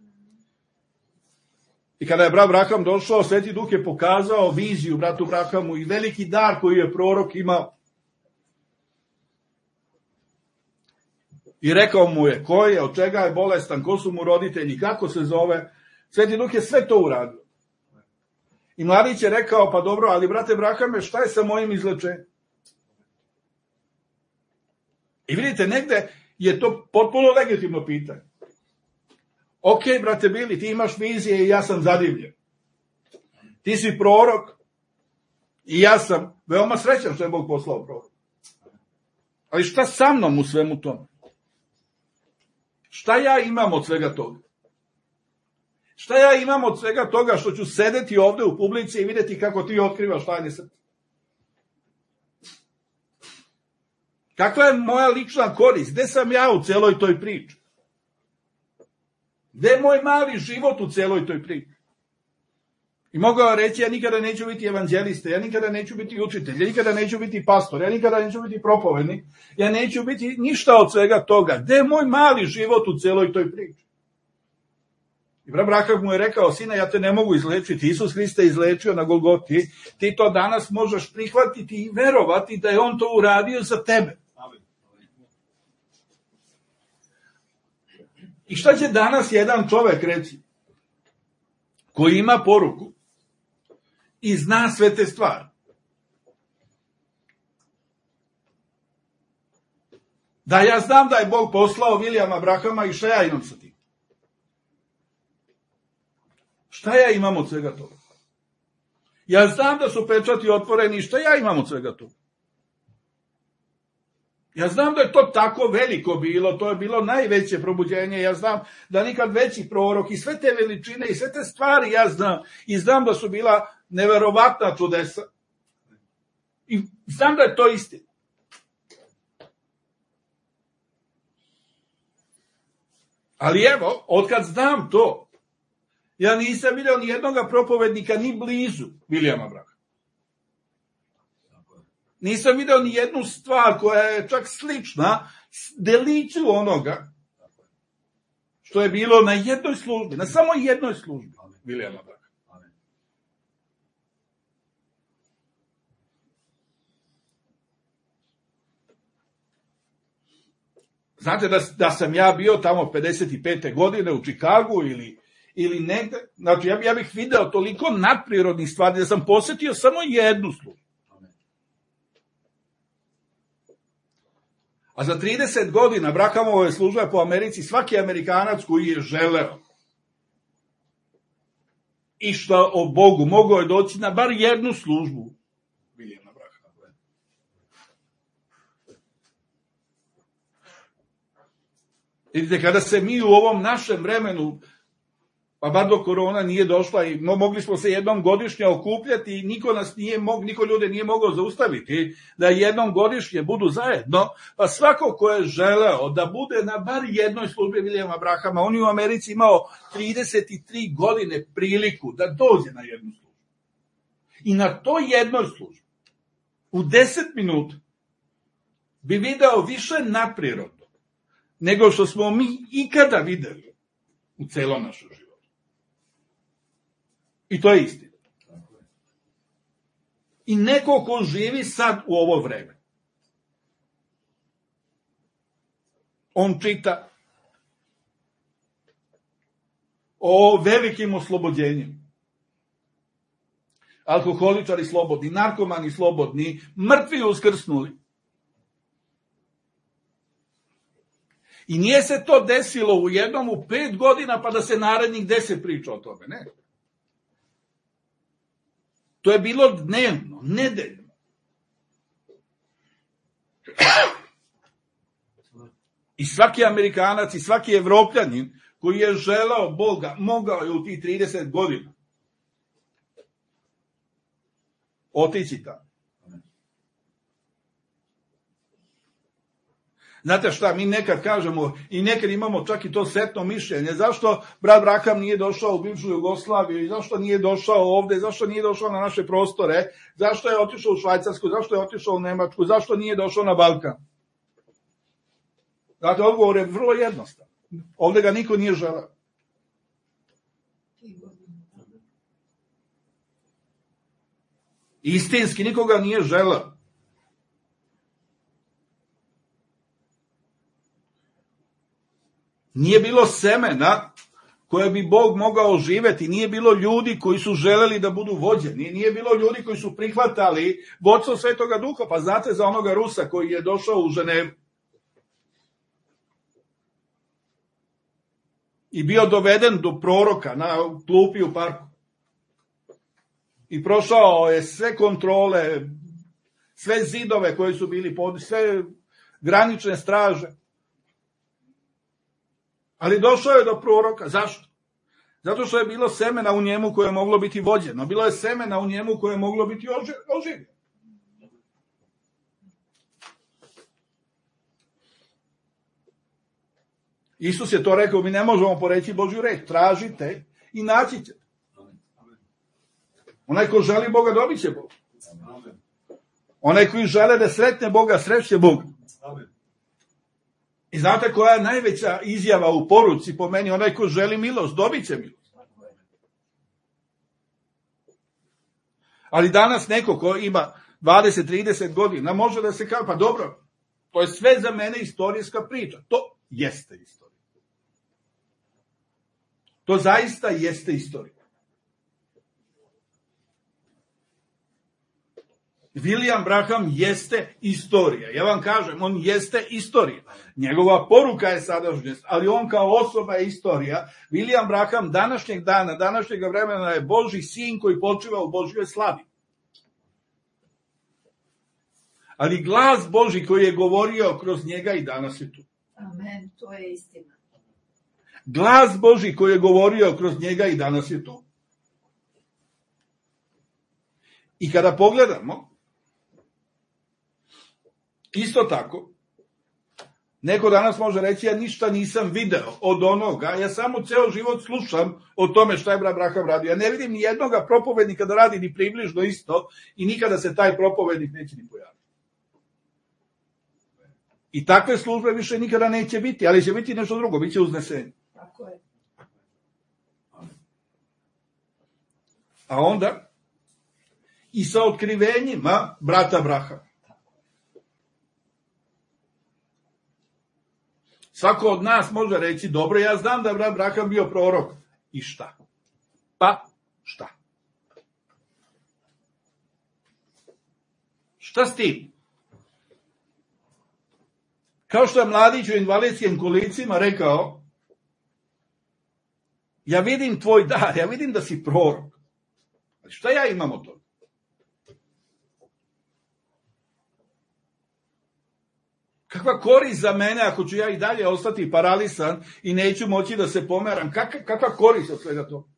I kada je brat Braham došao, Sveti Duh je pokazao viziju bratu Brahamu i veliki dar koji je prorok imao. I rekao mu je ko je, od čega je bolestan, ko su mu roditelji, kako se zove. Sveti Duh je sve to uradio. I mladić je rekao, pa dobro, ali brate Brahame, šta je sa mojim izlečenjem? I vidite, negde je to potpuno legitimno pitanje. Ok, brate Bili, ti imaš vizije i ja sam zadivljen. Ti si prorok i ja sam veoma srećan što je Bog poslao prorok. Ali šta sa mnom u svemu tome? Šta ja imam od svega toga? Šta ja imam od svega toga što ću sedeti ovde u publici i vidjeti kako ti otkrivaš tajne srce? Kakva je moja lična korist? Gde sam ja u celoj toj priči? Gde je moj mali život u celoj toj priči? I mogao reći, ja nikada neću biti evanđelista, ja nikada neću biti učitelj, ja nikada neću biti pastor, ja nikada neću biti propovednik, ja neću biti ništa od svega toga. Gde je moj mali život u celoj toj priči? I brat Braham mu je rekao, sine, ja te ne mogu izlečiti, Isus Hriste izlečio na Golgoti, ti to danas možeš prihvatiti i verovati da je on to uradio za tebe. I šta će danas jedan čovek reći, koji ima poruku i zna sve te stvari? Da ja znam da je Bog poslao Vilijama Brahama i šta ja imam sa tim? Šta ja imam od svega toga? Ja znam da su pečati otvoreni i šta ja imam od svega toga? Ja znam da je to tako veliko bilo, to je bilo najveće probuđenje, ja znam da nikad veći prorok i sve te veličine i sve te stvari ja znam. I znam da su bila neverovatna čudesa. I znam da je to istina. Ali evo, otkad znam to, ja nisam vidio ni jednog propovednika ni blizu Vilijama Brahama. Nisam vidio ni jednu stvar koja je čak slična deliću onoga što je bilo na jednoj službi, na samo jednoj službi Vilijama Brahama. Znate da sam ja bio tamo 55. godine u Čikagu ili negde, znači ja bih video toliko nadprirodnih stvari da sam posetio samo jednu službu. A za 30 godina Brahamove službe po Americi, svaki Amerikanac koji je želeo i što o Bogu mogao je doći na bar jednu službu Vilijama Brahama. Vidite, kada se mi u ovom našem vremenu, pa bar do korona nije došla i mogli smo se jednom godišnje okupljati i niko ljude nije mogao zaustaviti da jednom godišnje budu zajedno, pa svako ko je želeo da bude na bar jednoj službi Vilijama Brahama, on je u Americi imao 33 godine priliku da dođe na jednu službu. I na toj jednoj službi, u 10 minuta, bi video više nadprirodno nego što smo mi ikada videli u celom našem životu. I to je istina. I neko ko živi sad u ovo vreme, on čita o velikim oslobođenjima. Alkoholičari slobodni, narkomani slobodni, mrtvi uskrsnuli. I nije se to desilo u jednom u 5 godina pa da se narednih 10 priča o tome, ne. To je bilo dnevno, nedeljno. I svaki Amerikanac i svaki Evropljanin koji je želeo Boga, mogao je u tih 30 godina otići tamo. Znate šta, mi nekad kažemo i nekad imamo čak i to setno mišljenje, zašto brat Braham nije došao u bivšu Jugoslaviju i zašto nije došao ovde, zašto nije došao na naše prostore, zašto je otišao u Švajcarsku, zašto je otišao u Nemačku, zašto nije došao na Balkan. Znate, odgovor je vrlo jednostavan. Ovde ga niko nije želeo. Istinski nikoga nije želeo. Nije bilo semena koje bi Bog mogao živeti, nije bilo ljudi koji su želeli da budu vođeni, nije bilo ljudi koji su prihvatali vodstvo Svetoga Duha. Pa znate za onoga Rusa koji je došao u Ženevu i bio doveden do proroka na klupi u parku. I prošao je sve kontrole, sve zidove koje su bili pod, sve granične straže. Ali došao je do proroka. Zašto? Zato što je bilo semena u njemu koje je moglo biti vođeno. Bilo je semena u njemu koje je moglo biti oživljeno. Isus je to rekao, mi ne možemo poreći Božju reč. Tražite i naći ćete. Onaj ko želi Boga, dobit će Boga. Onaj koji žele da sretne Boga, sreće Boga. I znate koja je najveća izjava u poruci po meni? Onaj ko želi milost, dobit će milost. Ali danas neko ko ima 20-30 godina može da se kaže, pa dobro, to je sve za mene istorijska priča. To jeste istorija. To zaista jeste istorija. William Branham jeste istorija. Ja vam kažem, on jeste istorija. Njegova poruka je sadašnjost, ali on kao osoba je istorija. William Branham današnjeg dana, današnjeg vremena je Božji sin koji počiva u Božjoj slavi. Ali glas Božji koji je govorio kroz njega i danas je tu. Amen, to je istina. Glas Božji koji je govorio kroz njega i danas je tu. I kada pogledamo, isto tako, neko danas može reći, ja ništa nisam video od onoga, ja samo ceo život slušam o tome šta je brat Braham radio. Ja ne vidim ni jednoga propovednika da radi ni približno isto i nikada se taj propovednik neće ni pojaviti. I takve službe više nikada neće biti, ali će biti nešto drugo, bit će uznesenje. Tako je. A onda i sa otkrivenjima brata Brahama. Svako od nas može reći, dobro, ja znam da je brat Braham bio prorok. I šta? Pa šta? Šta s tim? Kao što je mladić u invalidskim kolicima rekao, ja vidim tvoj dar, ja vidim da si prorok. Ali šta ja imam od toga? Kakva korist za mene ako ću ja i dalje ostati paralisan i neću moći da se pomeram? Kakva korist od svega toga?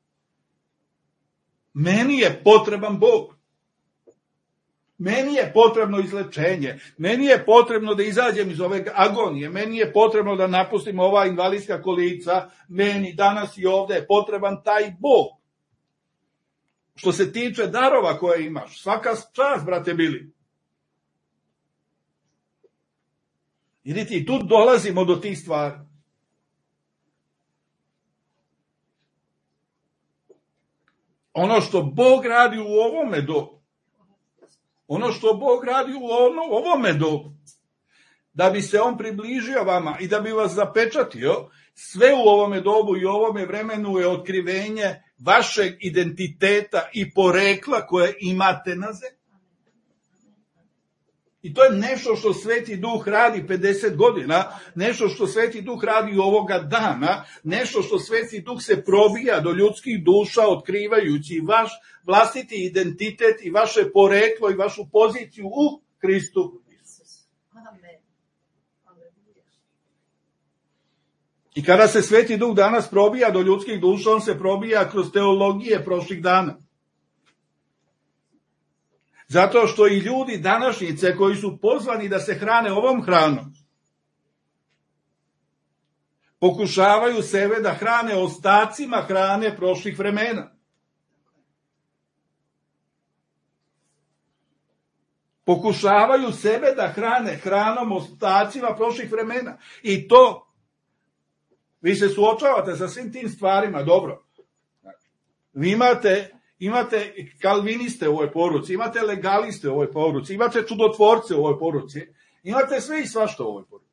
Meni je potreban Bog. Meni je potrebno izlečenje. Meni je potrebno da izađem iz ove agonije. Meni je potrebno da napustim ova invalidska kolica. Meni danas i ovde je potreban taj Bog. Što se tiče darova koje imaš, svaka čast, brate Bili. Vidite, i tu dolazimo do tih stvari. Ono što Bog radi u ovome dobu, ono što Bog radi u ovome dobu, da bi se on približio vama i da bi vas zapečatio, sve u ovome dobu i ovome vremenu je otkrivenje vašeg identiteta i porekla koje imate na zemlji. I to je nešto što Sveti Duh radi 50 godina, nešto što Sveti Duh radi ovoga dana, nešto što Sveti Duh se probija do ljudskih duša, otkrivajući vaš vlastiti identitet i vaše poreklo i vašu poziciju u Hristu. Amen. I kada se Sveti Duh danas probija do ljudskih duša, on se probija kroz teologije prošlih dana. Zato što i ljudi današnjice koji su pozvani da se hrane ovom hranom, pokušavaju sebe da hrane ostacima hrane prošlih vremena. Pokušavaju sebe da hrane hranom ostacima prošlih vremena. I to, vi se suočavate sa svim tim stvarima, dobro. Vi imate kalviniste u ovoj poruci, imate legaliste u ovoj poruci, imate čudotvorce u ovoj poruci, imate sve i svašta u ovoj poruci.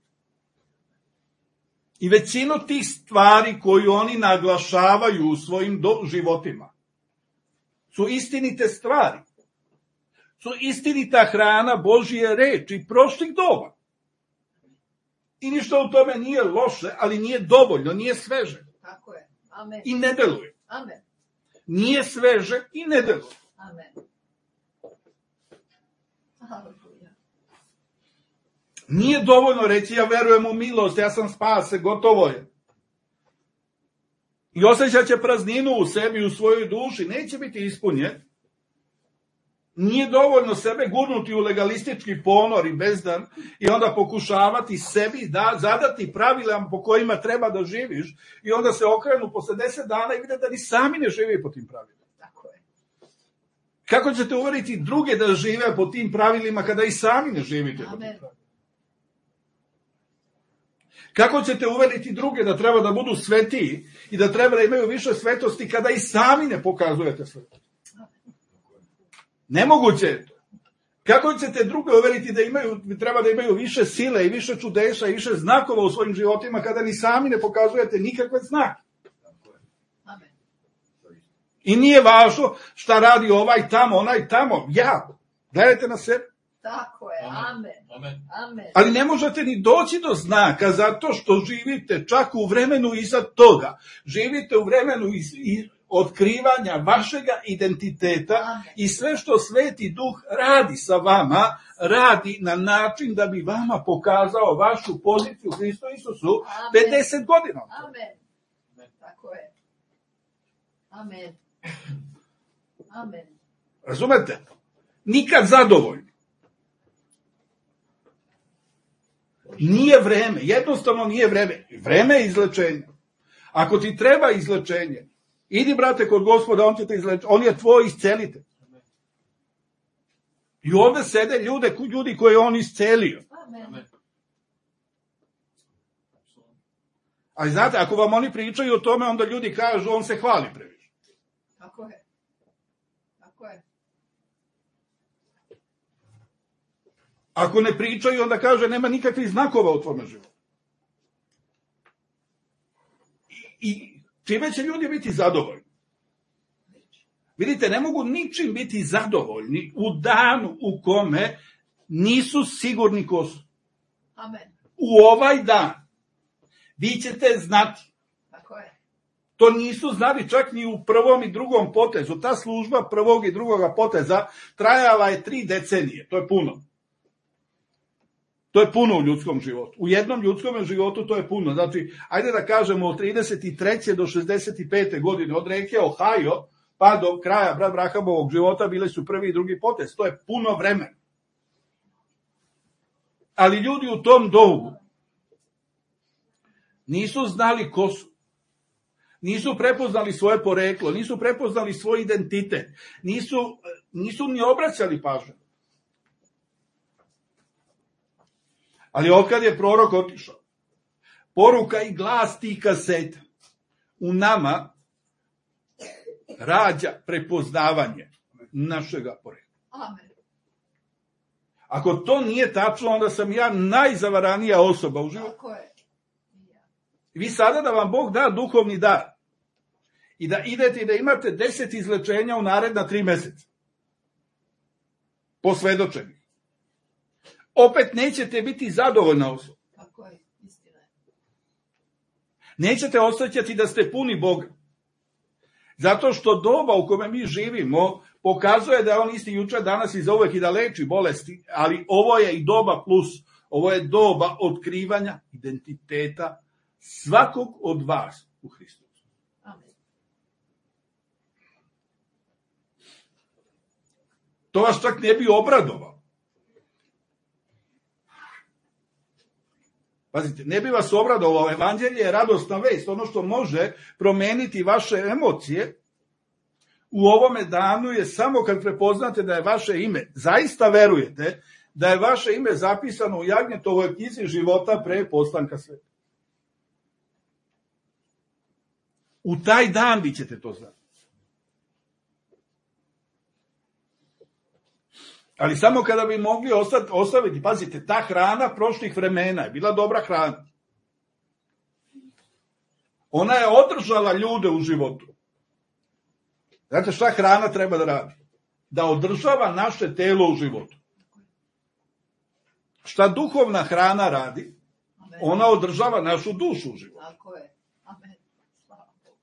I većinu tih stvari koju oni naglašavaju u svojim životima su istinite stvari. Su istinita hrana Božije reči prošlih doba. I ništa u tome nije loše, ali nije dovoljno, nije sveže. Tako je. Amen. I ne deluje. Amen. Nije sveže i ne deluje. Amen. Aleluja. Nije dovoljno reći ja verujem u milost, ja sam spasen, gotovo je. I osjećat će prazninu u sebi, u svojoj duši, neće biti ispunjen. Nije dovoljno sebe gurnuti u legalistički ponor i bezdan i onda pokušavati sebi da zadati pravila po kojima treba da živiš i onda se okrenu posle 10 dana i vide da ni sami ne živi po tim pravilima. Tako je. Kako ćete uveriti druge da žive po tim pravilima kada i sami ne živite po tim pravilima? Kako ćete uveriti druge da treba da budu svetiji i da treba da imaju više svetosti kada i sami ne pokazujete svetost? Nemoguće je to. Kako ćete druge uveriti da treba da imaju više sile i više čudesa i više znakova u svojim životima kada ni sami ne pokazujete nikakve znake? Amen. I nije važno šta radi ovaj tamo, onaj tamo. Ja. Gledajte na sebe. Tako je. Amen. Amen. Ali ne možete ni doći do znaka zato što živite čak u vremenu iza toga. Živite u vremenu otkrivanja vašega identiteta. Amen. I sve što Sveti Duh radi sa vama, radi na način da bi vama pokazao vašu poziciju u Hristu Isusu. Amen. 50 godina. Amen. Tako je. Amen. Amen. Razumete? Nikad zadovoljni. Nije vreme, jednostavno nije vreme. Vreme je izlečenja. Ako ti treba izlečenje, idi, brate, kod Gospoda, on će te izlečiti. On je tvoj iscelitelj. I ovde sede ljudi koje on iscelio. Amen. Ali znate, ako vam oni pričaju o tome, onda ljudi kažu, on se hvali previše. Tako je. Tako je. Ako ne pričaju, onda kaže, nema nikakvih znakova u tvome životu. I čime će ljudi biti zadovoljni? Vidite, ne mogu ničim biti zadovoljni u danu u kome nisu sigurni ko su. Amen. U ovaj dan vi ćete znati. Tako je. To nisu znali čak ni u prvom i drugom potezu. Ta služba prvog i drugoga poteza trajala je 3 decenije. To je puno. To je puno u ljudskom životu. U jednom ljudskom životu to je puno. Znači, ajde da kažemo od 33. do 65. godine, od reke Ohio pa do kraja brat Brahamovog života bile su prvi i drugi potez. To je puno vremena. Ali ljudi u tom dobu nisu znali ko su. Nisu prepoznali svoje poreklo, nisu prepoznali svoj identitet, nisu ni obraćali pažnju. Ali otkad je prorok otišao, poruka i glas tih kaseta u nama rađa prepoznavanje našega porekla. Amen. Ako to nije tačno, onda sam ja najzavaranija osoba u životu. Tako je. Vi sada da vam Bog da duhovni dar i da idete i da imate 10 izlečenja u naredna 3 meseca, posvedočenih, opet nećete biti zadovoljna osoba. Tako je, istina je. Nećete osjećati da ste puni Boga. Zato što doba u kome mi živimo pokazuje da je on isti jučer, danas i zauvek i da leči bolesti, ali ovo je i doba plus, ovo je doba otkrivanja identiteta svakog od vas u Hristu. Amen. To vas čak ne bi obradovalo. Pazite, ne bi vas obradovalo. Evanđelje je radosna vest, ono što može promeniti vaše emocije u ovome danu je samo kad prepoznate da je vaše ime, zaista verujete da je vaše ime zapisano u Jagnjetovoj knjizi života pre postanka sveta. U taj dan vi ćete to znati. Ali samo kada bi mogli ostaviti, pazite, ta hrana prošlih vremena je bila dobra hrana. Ona je održala ljude u životu. Znate šta hrana treba da radi? Da održava naše telo u životu. Šta duhovna hrana radi? Ona održava našu dušu u životu. Tako je. Amen. Slava Bogu.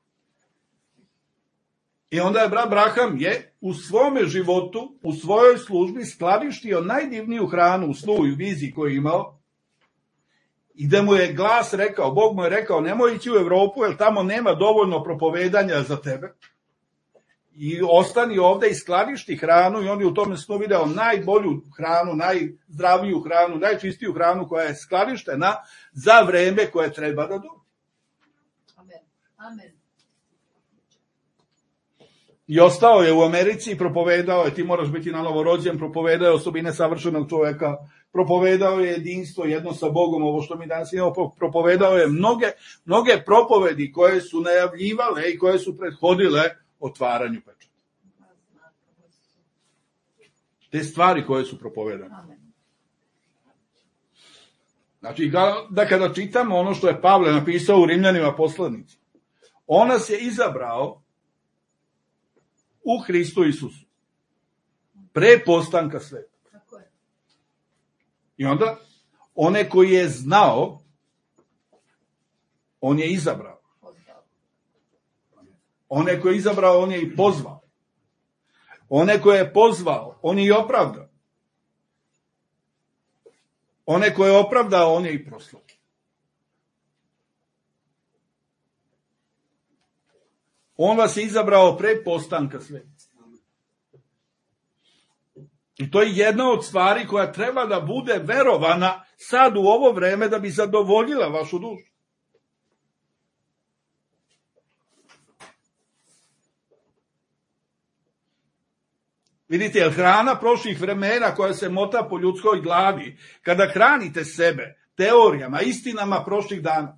I onda je brat Braham u svome životu, u svojoj službi skladištio najdivniju hranu u snu i viziji koju je imao. I da mu je glas rekao, Bog mu je rekao, nemoj ići u Evropu jer tamo nema dovoljno propovedanja za tebe. I ostani ovde i skladišti hranu i on je u tome snu video najbolju hranu, najzdraviju hranu, najčistiju hranu koja je skladištena za vreme koje treba da dođe. Amen. Amen. I ostao je u Americi i propovedao je, ti moraš biti na novorođen, propovedao je osobine savršenog čoveka, propovedao je jedinstvo jedno sa Bogom, ovo što mi danas imamo, propovedao je mnoge propovedi koje su najavljivale i koje su prethodile otvaranju pečata. Te stvari koje su propovedane. Znači, da kada čitamo ono što je Pavle napisao u Rimljanima poslanici, on nas je izabrao u Hristu Isusu. Pre postanka sveta. I onda, one koji je znao, on je izabrao. One koje je izabrao, on je i pozvao. One koje je pozvao, on je i opravdao. One koje je opravdao, on je i proslavio. On vas je izabrao pre postanka sveta. I to je jedna od stvari koja treba da bude verovana sad u ovo vreme da bi zadovoljila vašu dušu. Vidite, jer hrana prošlih vremena koja se mota po ljudskoj glavi, kada hranite sebe teorijama, istinama prošlih dana.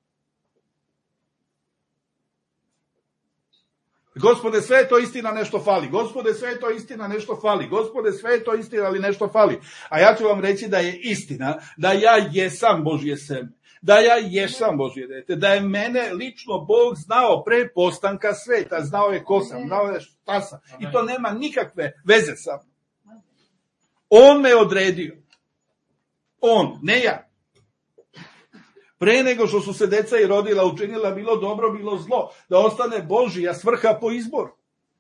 Gospode, sve je to istina, nešto fali. Gospode, sve je to istina, nešto fali. Gospode, sve je to istina, ali nešto fali. A ja ću vam reći da je istina, da ja jesam Božje seme, da ja jesam Božje dete, da je mene lično Bog znao pre postanka sveta, znao je ko sam, znao je šta sam. I to nema nikakve veze sa mnom. On me odredio. On, ne ja. Pre nego što su se deca i rodila učinila bilo dobro, bilo zlo, da ostane Božja svrha po izboru.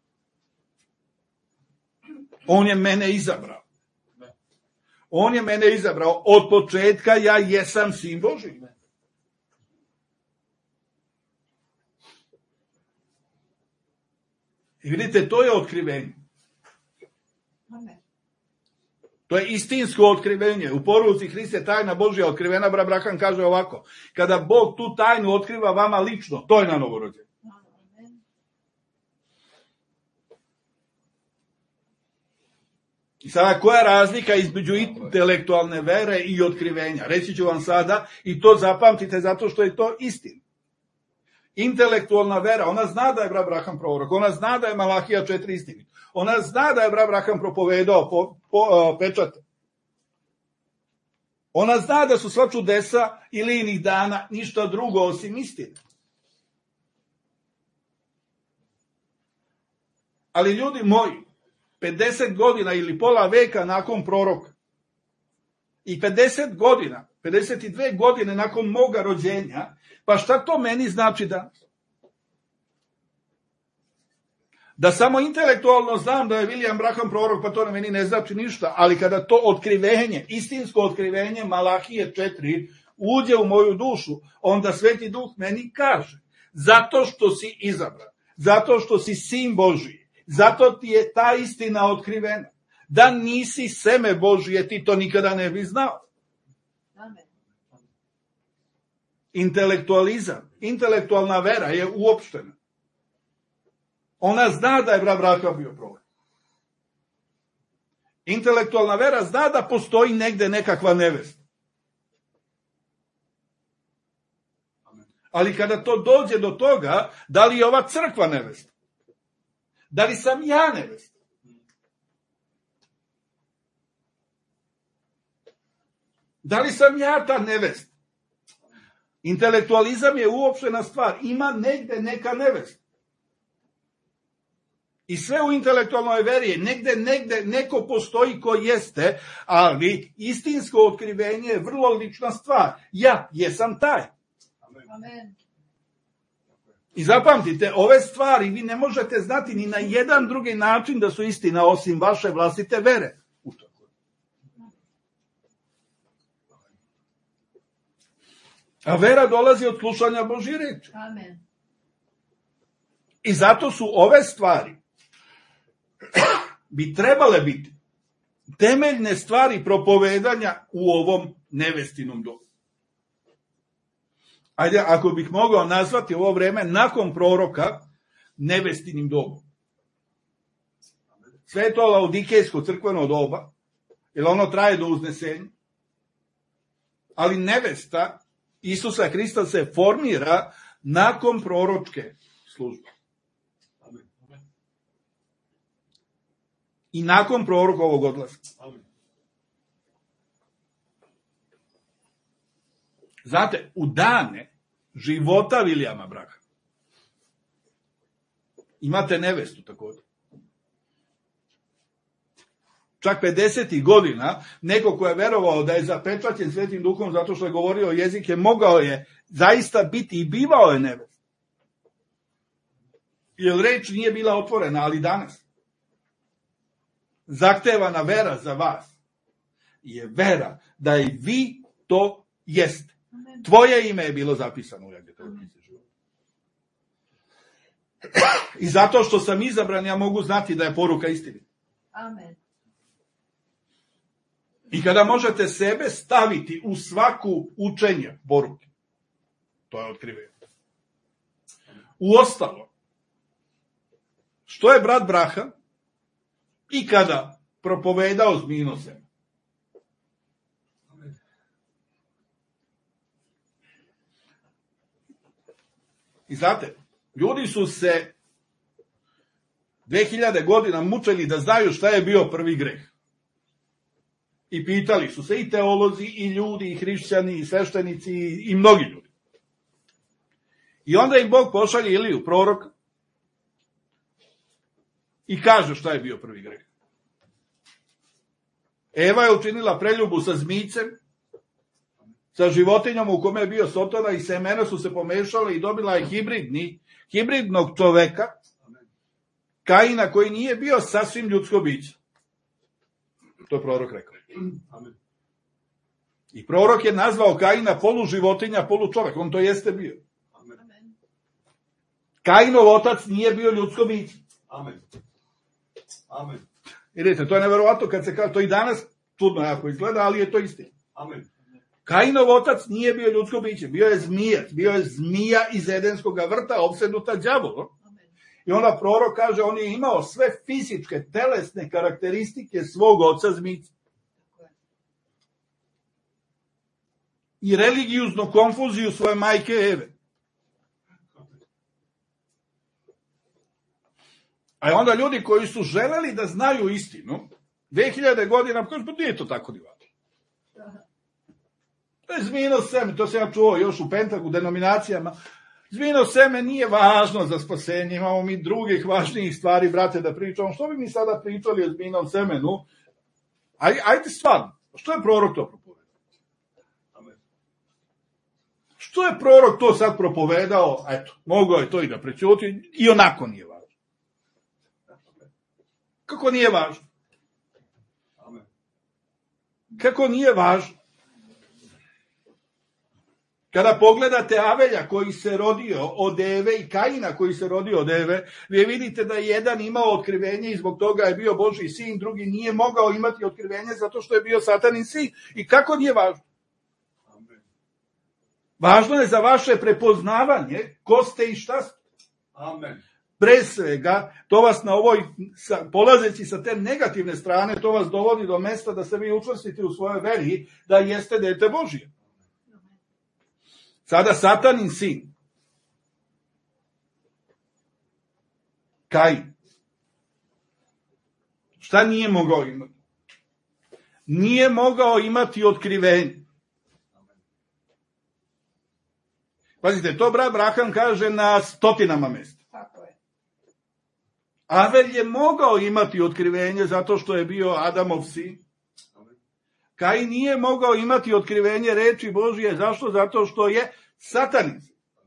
On je mene izabrao. On je mene izabrao. Od početka ja jesam sin Božji. I vidite, to je otkrivenje. To je istinsko otkrivenje. U poruci Hriste tajna Božja otkrivena, brat Braham kaže ovako. Kada Bog tu tajnu otkriva vama lično, to je na novorođenju. I sada, koja je razlika između intelektualne vere i otkrivenja? Reći ću vam sada, i to zapamtite zato što je to istina. Intelektualna vera, ona zna da je brat Braham prorok, ona zna da je Malahija 4 istinit. Ona zna da je brat Braham propovedao pečate. Ona zna da su sva čudesa ili inih dana ništa drugo osim istine. Ali ljudi moji, 50 godina ili pola veka nakon proroka i 50 godina, 52 godine nakon moga rođenja, pa šta to meni znači danas? Da samo intelektualno znam da je William Branham prorok, pa to na meni ne znači ništa, ali kada to otkrivenje, istinsko otkrivenje Malahije 4 uđe u moju dušu, onda Sveti Duh meni kaže, zato što si izabran, zato što si sin Božiji, zato ti je ta istina otkrivena. Da nisi seme Božije, ti to nikada ne bi znao. Amen. Intelektualizam, intelektualna vera je uopštena. Ona zna da je Braha bio prorok. Intelektualna vera zna da postoji negde nekakva nevesta. Ali kada to dođe do toga, da li je ova crkva nevesta? Da li sam ja nevesta? Da li sam ja ta nevesta? Intelektualizam je uopštena stvar. Ima negde neka nevesta. I sve u intelektualnoj veri je negde neko postoji ko jeste, ali istinsko otkrivenje je vrlo lična stvar. Ja jesam taj. Amen. I zapamtite, ove stvari vi ne možete znati ni na jedan drugi način da su istina osim vaše vlastite vere. A vera dolazi od slušanja Božje reči. Amen. I zato su ove stvari bi trebale biti temeljne stvari propovedanja u ovom nevestinom dobu. Ajde, ako bih mogao nazvati ovo vreme nakon proroka nevestinim dobom. Sve je to laodikejsko crkveno doba, jer ono traje do uznesenja. Ali nevesta Isusa Hrista se formira nakon proročke službe. I nakon prorokovog odlaska. Znate, u dane života Vilijama Braha imate nevestu također. Čak 50. godina, neko ko je verovao da je zapečaćen Svetim Duhom zato što je govorio jezike, mogao je zaista biti i bivao je nevest. Jer reč nije bila otvorena, ali danas zahtevana vera za vas je vera da i vi to jeste. Tvoje ime je bilo zapisano u Jagetovoj knjizi života. I zato što sam izabran, ja mogu znati da je poruka istinita. Amen. I kada možete sebe staviti u svaku učenje poruke, to je otkrivenje. Uostalo, što je brat Braha i kada propovedao zmijino seme? I znate, ljudi su se 2000 godina mučili da znaju šta je bio prvi greh. I pitali su se i teolozi, i ljudi, i hrišćani, i sveštenici, i mnogi ljudi. I onda im Bog pošalje Iliju, prorok, i kaže šta je bio prvi greh. Eva je učinila preljubu sa zmijcem, sa životinjom u kome je bio Sotona, i semena su se pomešale i dobila je hibridnog čoveka, Kaina, koji nije bio sasvim ljudsko biće. To je prorok rekao. I prorok je nazvao Kaina polu životinja, polu čovek. On to jeste bio. Kainov otac nije bio ljudsko biće. Amen. Amen. I vidite, to je neverovatno kad se kaže, to i danas čudno jako izgleda, ali je to istina. Amen. Kainov otac nije bio ljudsko biće, bio je zmijac, bio je zmija iz Edenskog vrta, opsednuta đavolom. I onda prorok kaže, on je imao sve fizičke, telesne karakteristike svog oca zmijca. I religijuznu konfuziju svoje majke Eve. A onda ljudi koji su želeli da znaju istinu, 2000 godina, kažu, pa nije to tako divati. To je zmijino seme, to sam ja čuo još u Pentagu, denominacijama. Zmijino seme nije važno za spasenje, imamo mi drugih važnijih stvari, brate, da pričamo. Što bi mi sada pričali o zmijinom semenu? Ajde stvarno, što je prorok to propovedao? Što je prorok to sad propovedao? Eto, mogao je to i da prećuti, i onako nije važno. Kako nije važno? Kako nije važno? Kada pogledate Avelja koji se rodio od Eve i Kaina koji se rodio od Eve, vi vidite da je jedan imao otkrivenje i zbog toga je bio Božji sin, drugi nije mogao imati otkrivenje zato što je bio Satanin sin. I kako nije važno? Važno je za vaše prepoznavanje ko ste i šta ste. Amen. Pre svega, to vas na ovoj, polazeći sa te negativne strane, to vas dovodi do mesta da se vi učvrstite u svojoj veri, da jeste dete Božije. Sada Satanin sin, Kain, šta nije mogao imati? Nije mogao imati otkrivenje. Pazite, to brat Abraham kaže na stotinama mesta. Tako je. Avelj je mogao imati otkrivenje zato što je bio Adamov sin. Kain nije mogao imati otkrivenje reči Božije. Zašto? Zato što je Satanin.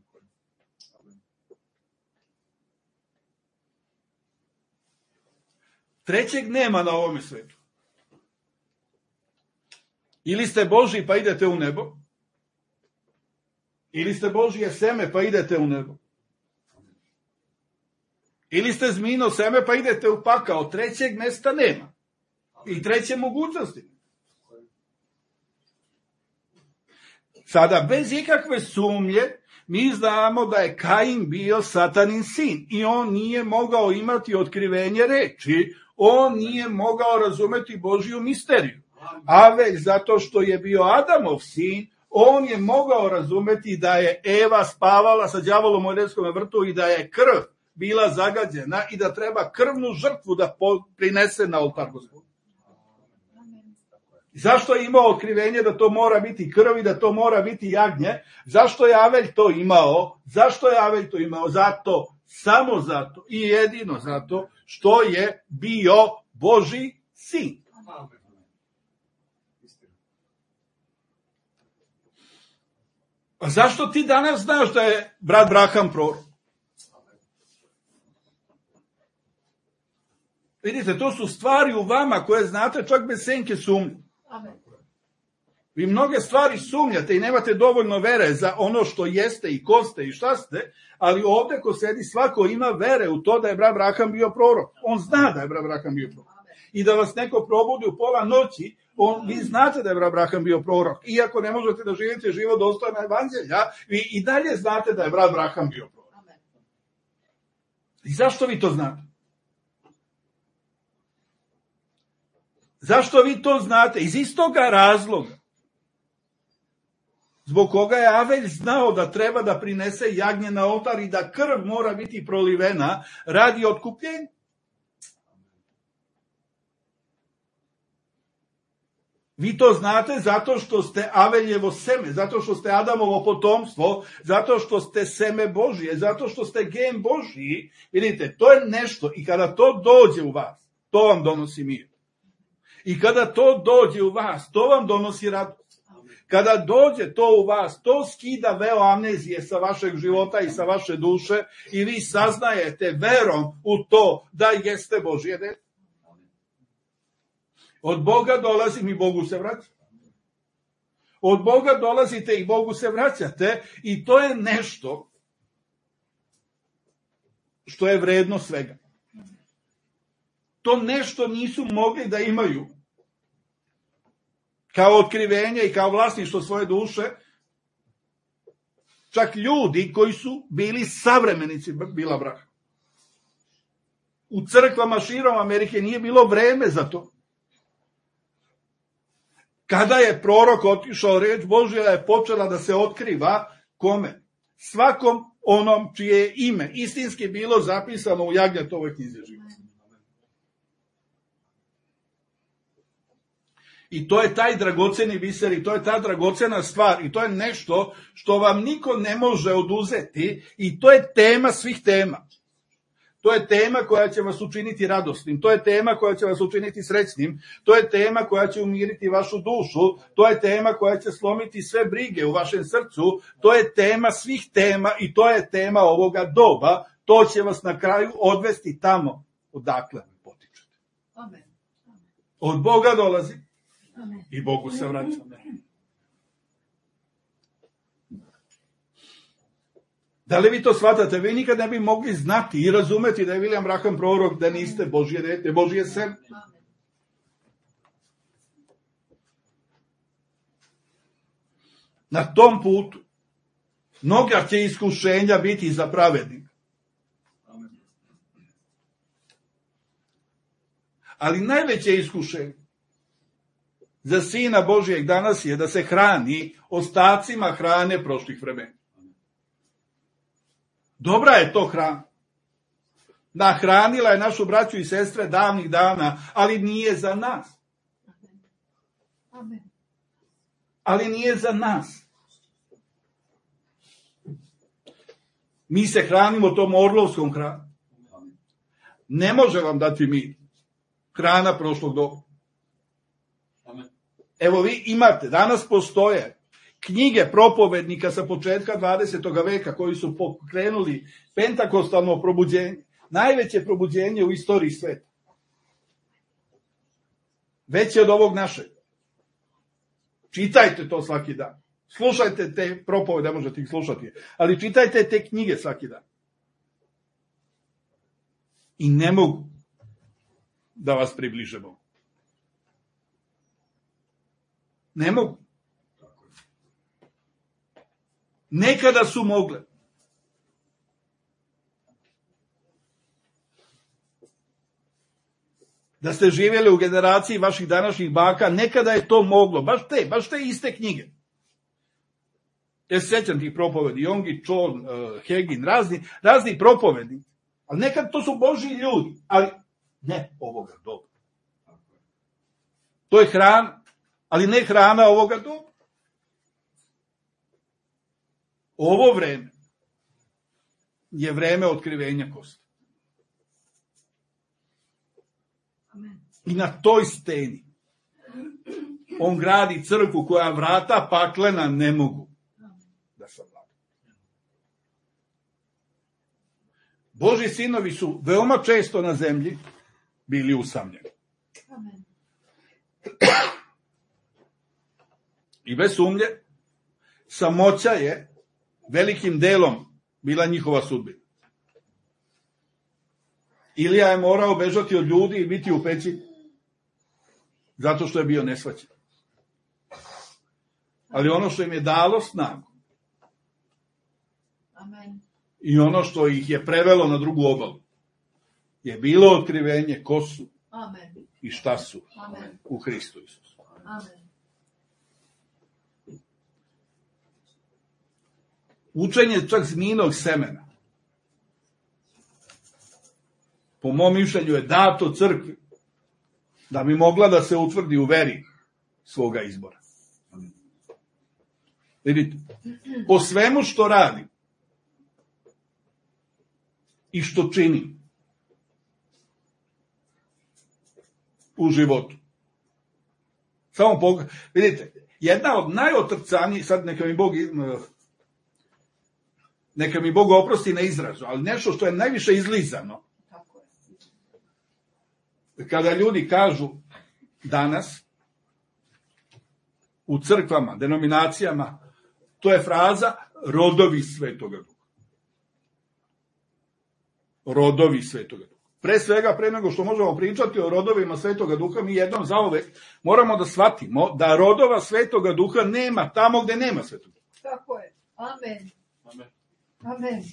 Trećeg nema na ovome svetu. Ili ste Božji pa idete u nebo, ili ste Božje seme pa idete u nebo. Ili ste zmijino seme pa idete u pakao. Trećeg mesta nema. I treće mogućnosti. Sada, bez ikakve sumnje, mi znamo da je Kain bio Satanin sin i on nije mogao imati otkrivenje reči, on nije mogao razumeti Božju misteriju. Avelj, zato što je bio Adamov sin, on je mogao razumeti da je Eva spavala sa đavolom u Edenskom vrtu i da je krv bila zagađena i da treba krvnu žrtvu da prinese na oltar Gospodu. Zašto je imao otkrivenje da to mora biti krv i da to mora biti jagnje? Zašto je Avelj to imao? Zašto je Avelj to imao? Zato, samo zato i jedino zato što je bio Božji sin. A zašto ti danas znaš da je brat Abraham prorok? Vidite, to su stvari u vama koje znate čak bez senke sumnje. Amen. Vi mnoge stvari sumnjate i nemate dovoljno vere za ono što jeste i ko ste i šta ste, ali ovde ko sedi svako ima vere u to da je brat Abraham bio prorok. On zna da je brat Abraham bio prorok. I da vas neko probudi u pola noći, vi znate da je brat Abraham bio prorok. Iako ne možete da živite život dostojno evanđelja, vi i dalje znate da je brat Abraham bio prorok. I zašto vi to znate? Zašto vi to znate? Iz istoga razloga. Zbog koga je Avelj znao da treba da prinese jagnje na oltar i da krv mora biti prolivena radi otkupljenja. Vi to znate zato što ste Aveljevo seme, zato što ste Adamovo potomstvo, zato što ste seme Božije, zato što ste gen Božiji. Vidite, to je nešto i kada to dođe u vas, to vam donosi mir. I kada to dođe u vas, to vam donosi radost. Kada dođe to u vas, to skida veo amnezije sa vašeg života i sa vaše duše i vi saznajete verom u to da jeste Božje dete. Od Boga dolazim i Bogu se vraćam. Od Boga dolazite i Bogu se vraćate i to je nešto što je vredno svega. To nešto nisu mogli da imaju kao otkrivenje i kao vlasništvo svoje duše, čak ljudi koji su bili savremenici Bila Abrahama. U crkvama širom Amerike nije bilo vreme za to. Kada je prorok otišao, reč Božja je počela da se otkriva kome? Svakom onom čije je ime istinski bilo zapisano u Jagnjetovoj knjizi života. I to je taj dragoceni biser i to je ta dragocena stvar i to je nešto što vam niko ne može oduzeti i to je tema svih tema. To je tema koja će vas učiniti radosnim, to je tema koja će vas učiniti srećnim, to je tema koja će umiriti vašu dušu, to je tema koja će slomiti sve brige u vašem srcu, to je tema svih tema i to je tema ovoga doba, to će vas na kraju odvesti tamo odakle potičete. Amen. Od Boga dolazi Amen. i Bogu se vraća. Da li vi to shvatate? Vi nikad ne bi mogli znati i razumeti da je William Branham prorok, da niste Božje dete, Božje seme. Amen. Na tom putu mnoga će iskušenja biti za pravednika. Ali najveće iskušenje za Sina Božijeg danas je da se hrani ostacima hrane prošlih vremena. Dobra je to hrana. Nahranila je našu braću i sestre davnih dana, ali nije za nas. Amen. Ali nije za nas. Mi se hranimo tom orlovskom hranom. Ne može vam dati mir hrana prošlog doba. Evo vi imate, danas postoje knjige propovednika sa početka 20. veka koji su pokrenuli pentakostalno probuđenje, najveće probuđenje u istoriji sveta. Veće od ovog našeg. Čitajte to svaki dan. Slušajte te propovede, ne možete ih slušati, ali čitajte te knjige svaki dan. I ne mogu da vas približe Bogu. Ne mogu. Nekada su mogle. Da ste živjeli u generaciji vaših današnjih baka, nekada je to moglo. Baš te iste knjige. Ja se sjećam tih propovedi, Jongi, Čon, Hegin, razni propovedi. Ali nekad to su Božji ljudi, ali ne ovoga doba. To je hrana, ali ne hrana ovoga doba. Ovo vreme je vreme otkrivenja kosti. I na toj steni on gradi crkvu koja vrata paklena ne mogu da savlada. Božji sinovi su veoma često na zemlji bili usamljeni. Amen. I bez sumnje, samoća je velikim delom bila njihova sudbina. Ilija je morao bežati od ljudi i biti u peći zato što je bio nesvaćen. Ali ono što im je dalo snagu Amen. i ono što ih je prevelo na drugu obalu je bilo otkrivenje ko su Amen. i šta su Amen. u Hristu Isusu. Amen. Učenje čak zmijinog semena, po mom mišljenju, je dato crkvi da bi mogla da se utvrdi u veri svoga izbora. Vidite, po svemu što radi i što čini u životu. Samo vidite, jedna od najotrcanijih, sad neka mi Bog oprosti na izrazu, ali nešto što je najviše izlizano. Tako je. Kada ljudi kažu danas u crkvama, denominacijama, to je fraza rodovi Svetoga Duha. Rodovi Svetoga Duha. Pre svega, pre nego što možemo pričati o rodovima Svetoga Duha, mi jednom zauvek moramo da shvatimo da rodova Svetoga Duha nema tamo gde nema Svetog Duha. Tako je. Amen. Amen. Amen.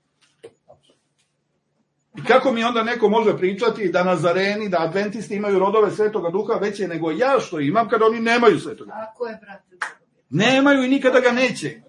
I kako mi onda neko može pričati da Nazareni, da Adventisti imaju rodove Svetoga Duha veće nego ja što imam kada oni nemaju Svetoga Duha? Tako je, brate. Nemaju i nikada ga neće imati.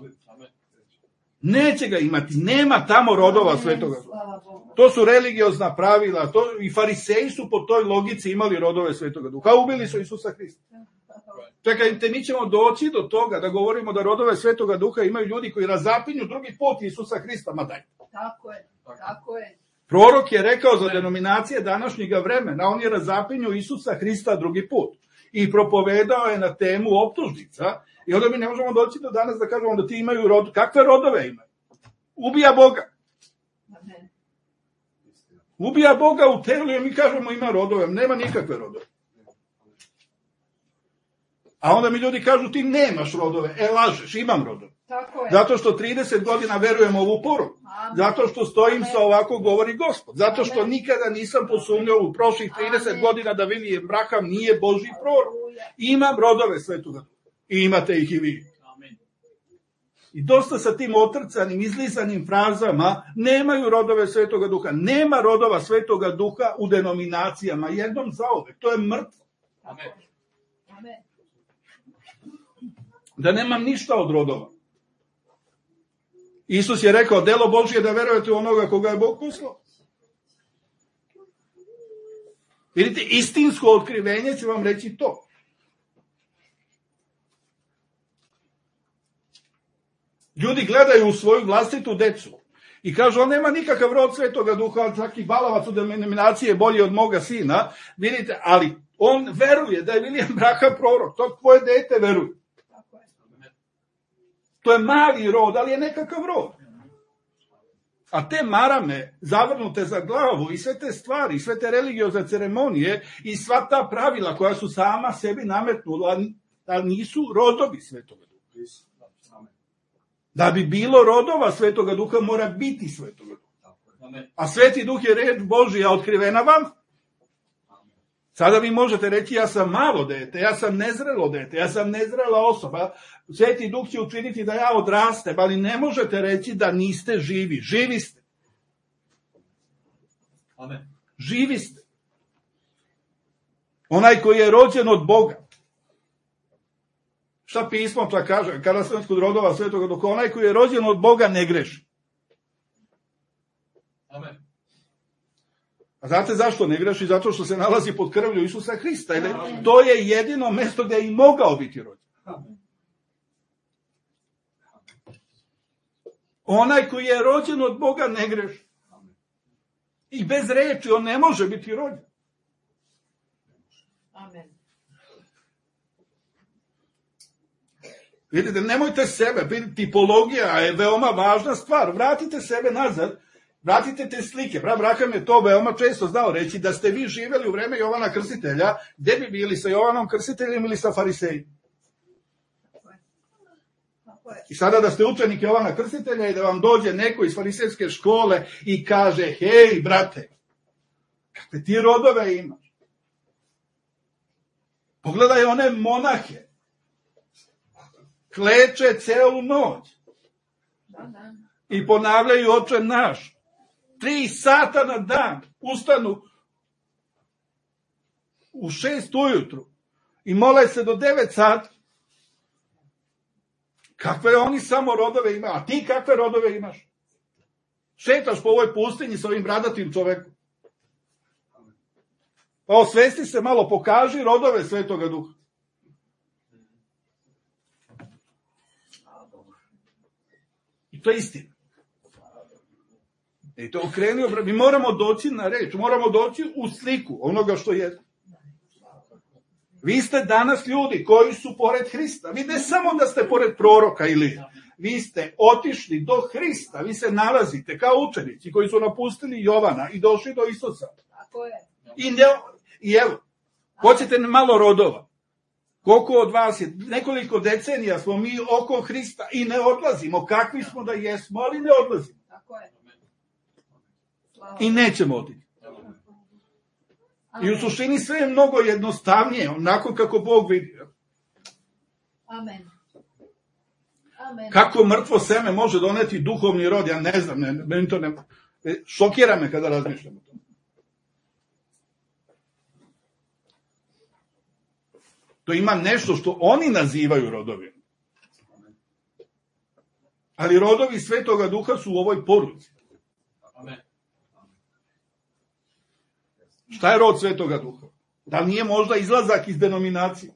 Neće ga imati. Nema tamo rodova Svetoga Duha. Slava Bogu. To su religiozna pravila. I fariseji su po toj logici imali rodove Svetoga Duha. A ubili su Isusa Hrista. Čekajte, mi ćemo doći do toga da govorimo da rodove Svetoga Duha imaju ljudi koji razapinju drugi put Isusa Hrista. Ma daj. Tako je. Tako je. Prorok je rekao za denominacije današnjega vremena, on je razapinju Isusa Hrista drugi put. I propovedao je na temu optužnica. I onda mi ne možemo doći do danas da kažemo da ti imaju rod. Kakve rodove imaju? Ubija Boga. Amen. Ubija Boga u telu i mi kažemo ima rodove. Nema nikakve rodove. A onda mi ljudi kažu, ti nemaš rodove. Lažeš, imam rodove. Tako je. Zato što 30 godina verujem ovu poruku. Amen. Zato što stojim Amen. sa ovako govori Gospod. Zato što Amen. nikada nisam posumnjao u prošlih 30 Amen. godina da William Branham nije Božji prorok. Aleluja. Imam rodove Svetoga Duha. I imate ih i vi. I dosta sa tim otrcanim, izlizanim frazama nemaju rodove Svetoga Duha. Nema rodova Svetoga Duha u denominacijama. Jednom zauvek. To je mrtvo. Amen. Da nemam ništa od rodova. Isus je rekao, delo Božje je da verujete u onoga koga je Bog poslao. Vidite, istinsko otkrivenje će vam reći to. Ljudi gledaju u svoju vlastitu decu i kažu, on nema nikakav rod Svetoga Duha, ali svaki balavac u denominaciji je bolji od moga sina. Vidite, ali on veruje da je William Branham prorok. To tvoje dete veruje. To je mali rod, ali je nekakav rod. A te marame, zavrnute za glavu i sve te stvari, sve te religiozne ceremonije i sva ta pravila koja su sama sebi nametnula, ali nisu rodovi Svetoga Duha. Da bi bilo rodova Svetoga Duha, mora biti Svetoga Duha. A Sveti Duh je reč Božja otkrivena vam. Sada vi možete reći, ja sam malo dete, ja sam nezrelo dete, ja sam nezrela osoba. Sveti Duh će učiniti da ja odrastem, ali ne možete reći da niste živi. Živi ste. Amen. Živi ste. Onaj koji je rođen od Boga. Šta pismo to kaže? Kada sam kod rodova Svetoga Duha, onaj koji je rođen od Boga ne greši. Amen. A znate zašto ne greši? Zato što se nalazi pod krvlju Isusa Hrista. To je jedino mesto gdje je i mogao biti rođen. Amen. Onaj koji je rođen od Boga ne greši. I bez reči on ne može biti rođen. Amen. Vidite, nemojte sebe, tipologija je veoma važna stvar. Vratite sebe nazad, vratite te slike. Brat Branham je to veoma često znao reći, da ste vi živjeli u vreme Jovana Krstitelja, gde bi bili sa Jovanom Krstiteljem ili sa farisejima? I sada da ste učenik Jovana Krstitelja i da vam dođe neko iz farisejske škole i kaže, hej, brate, kakve ti rodove imaš? Pogledaj one monahe. Kleče celu noć. I ponavljaju Oče naš. 3 sata na dan. Ustanu u 6 ujutru. I mole se do 9 sati. Kakve oni samo rodove imaju? A ti kakve rodove imaš? Šetaš po ovoj pustinji sa ovim bradatim čovekom. Pa osvesti se malo, pokaži rodove Svetoga Duha. I to je istina. I to okrenio, mi moramo doći na reč, moramo doći u sliku onoga što je. Vi ste danas ljudi koji su pored Hrista. Vi ne samo da ste pored proroka Ilije. Vi ste otišli do Hrista. Vi se nalazite kao učenici koji su napustili Jovana i došli do Isusa. Tako je. I evo, hoćete malo rodova. Koliko od vas je, nekoliko decenija smo mi oko Hrista i ne odlazimo. Kakvi smo da jesmo, ali ne odlazimo. Tako je. I nećemo otići. I u suštini sve je mnogo jednostavnije, onako kako Bog vidi. Amen. Amen. Kako mrtvo seme može doneti duhovni rod, ja ne znam, meni to ne... Šokira me kada razmišljam o tome. To ima nešto što oni nazivaju rodovima. Ali rodovi Svetoga Duha su u ovoj poruci. Amen. Šta je rod Svetoga Duha? Da nije možda izlazak iz denominacije?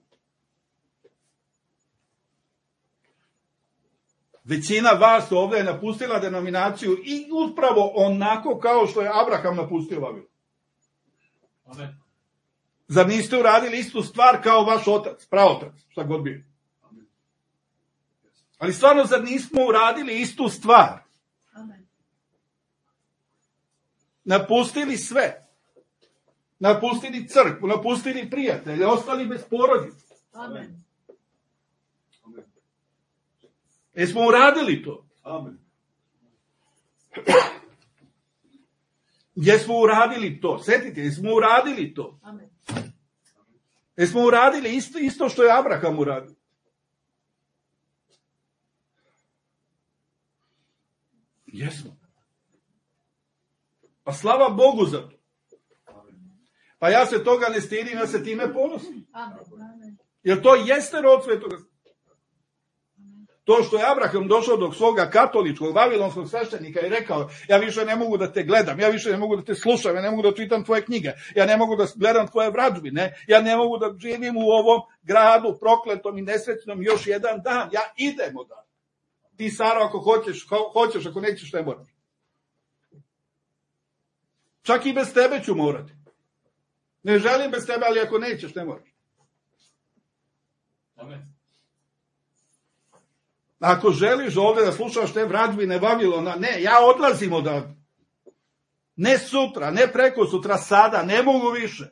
Većina vas ovdje je napustila denominaciju i upravo onako kao što je Abraham napustio Vavilon. Amen. Zar niste uradili istu stvar kao vaš otac, praotac, šta god bio? Ali stvarno, zar nismo uradili istu stvar? Amen. Napustili sve. Napustili crkvu, napustili prijatelje, ostali bez porodice. Amen. Jesmo uradili to? Amen. Jesmo uradili to? Sjetite, jesmo uradili to? Amen. Jesmo uradili isto što je Abraham uradio? Jesmo. Pa slava Bogu za to. Pa ja se toga ne stidim, ja se time ponosim. Amen. Jer to jeste rod Svetoga. To što je Abraham došao do svoga katoličkog, vavilonskog sveštenika i rekao, ja više ne mogu da te gledam, ja više ne mogu da te slušam, ja ne mogu da čitam tvoje knjige, ja ne mogu da gledam tvoje vražbine, ja ne mogu da živim u ovom gradu prokletom i nesrećnom još jedan dan, ja idem odavde. Ti, Sara, ako hoćeš, ako nećeš, ne moraš. Čak i bez tebe ću morati. Ne želim bez tebe, ali ako nećeš, ne moraš. Amen. Ako želiš ovde da slušaš te vražbine Vavilona, ne, ja odlazim odavde. Ne sutra, ne preko sutra, sada, ne mogu više.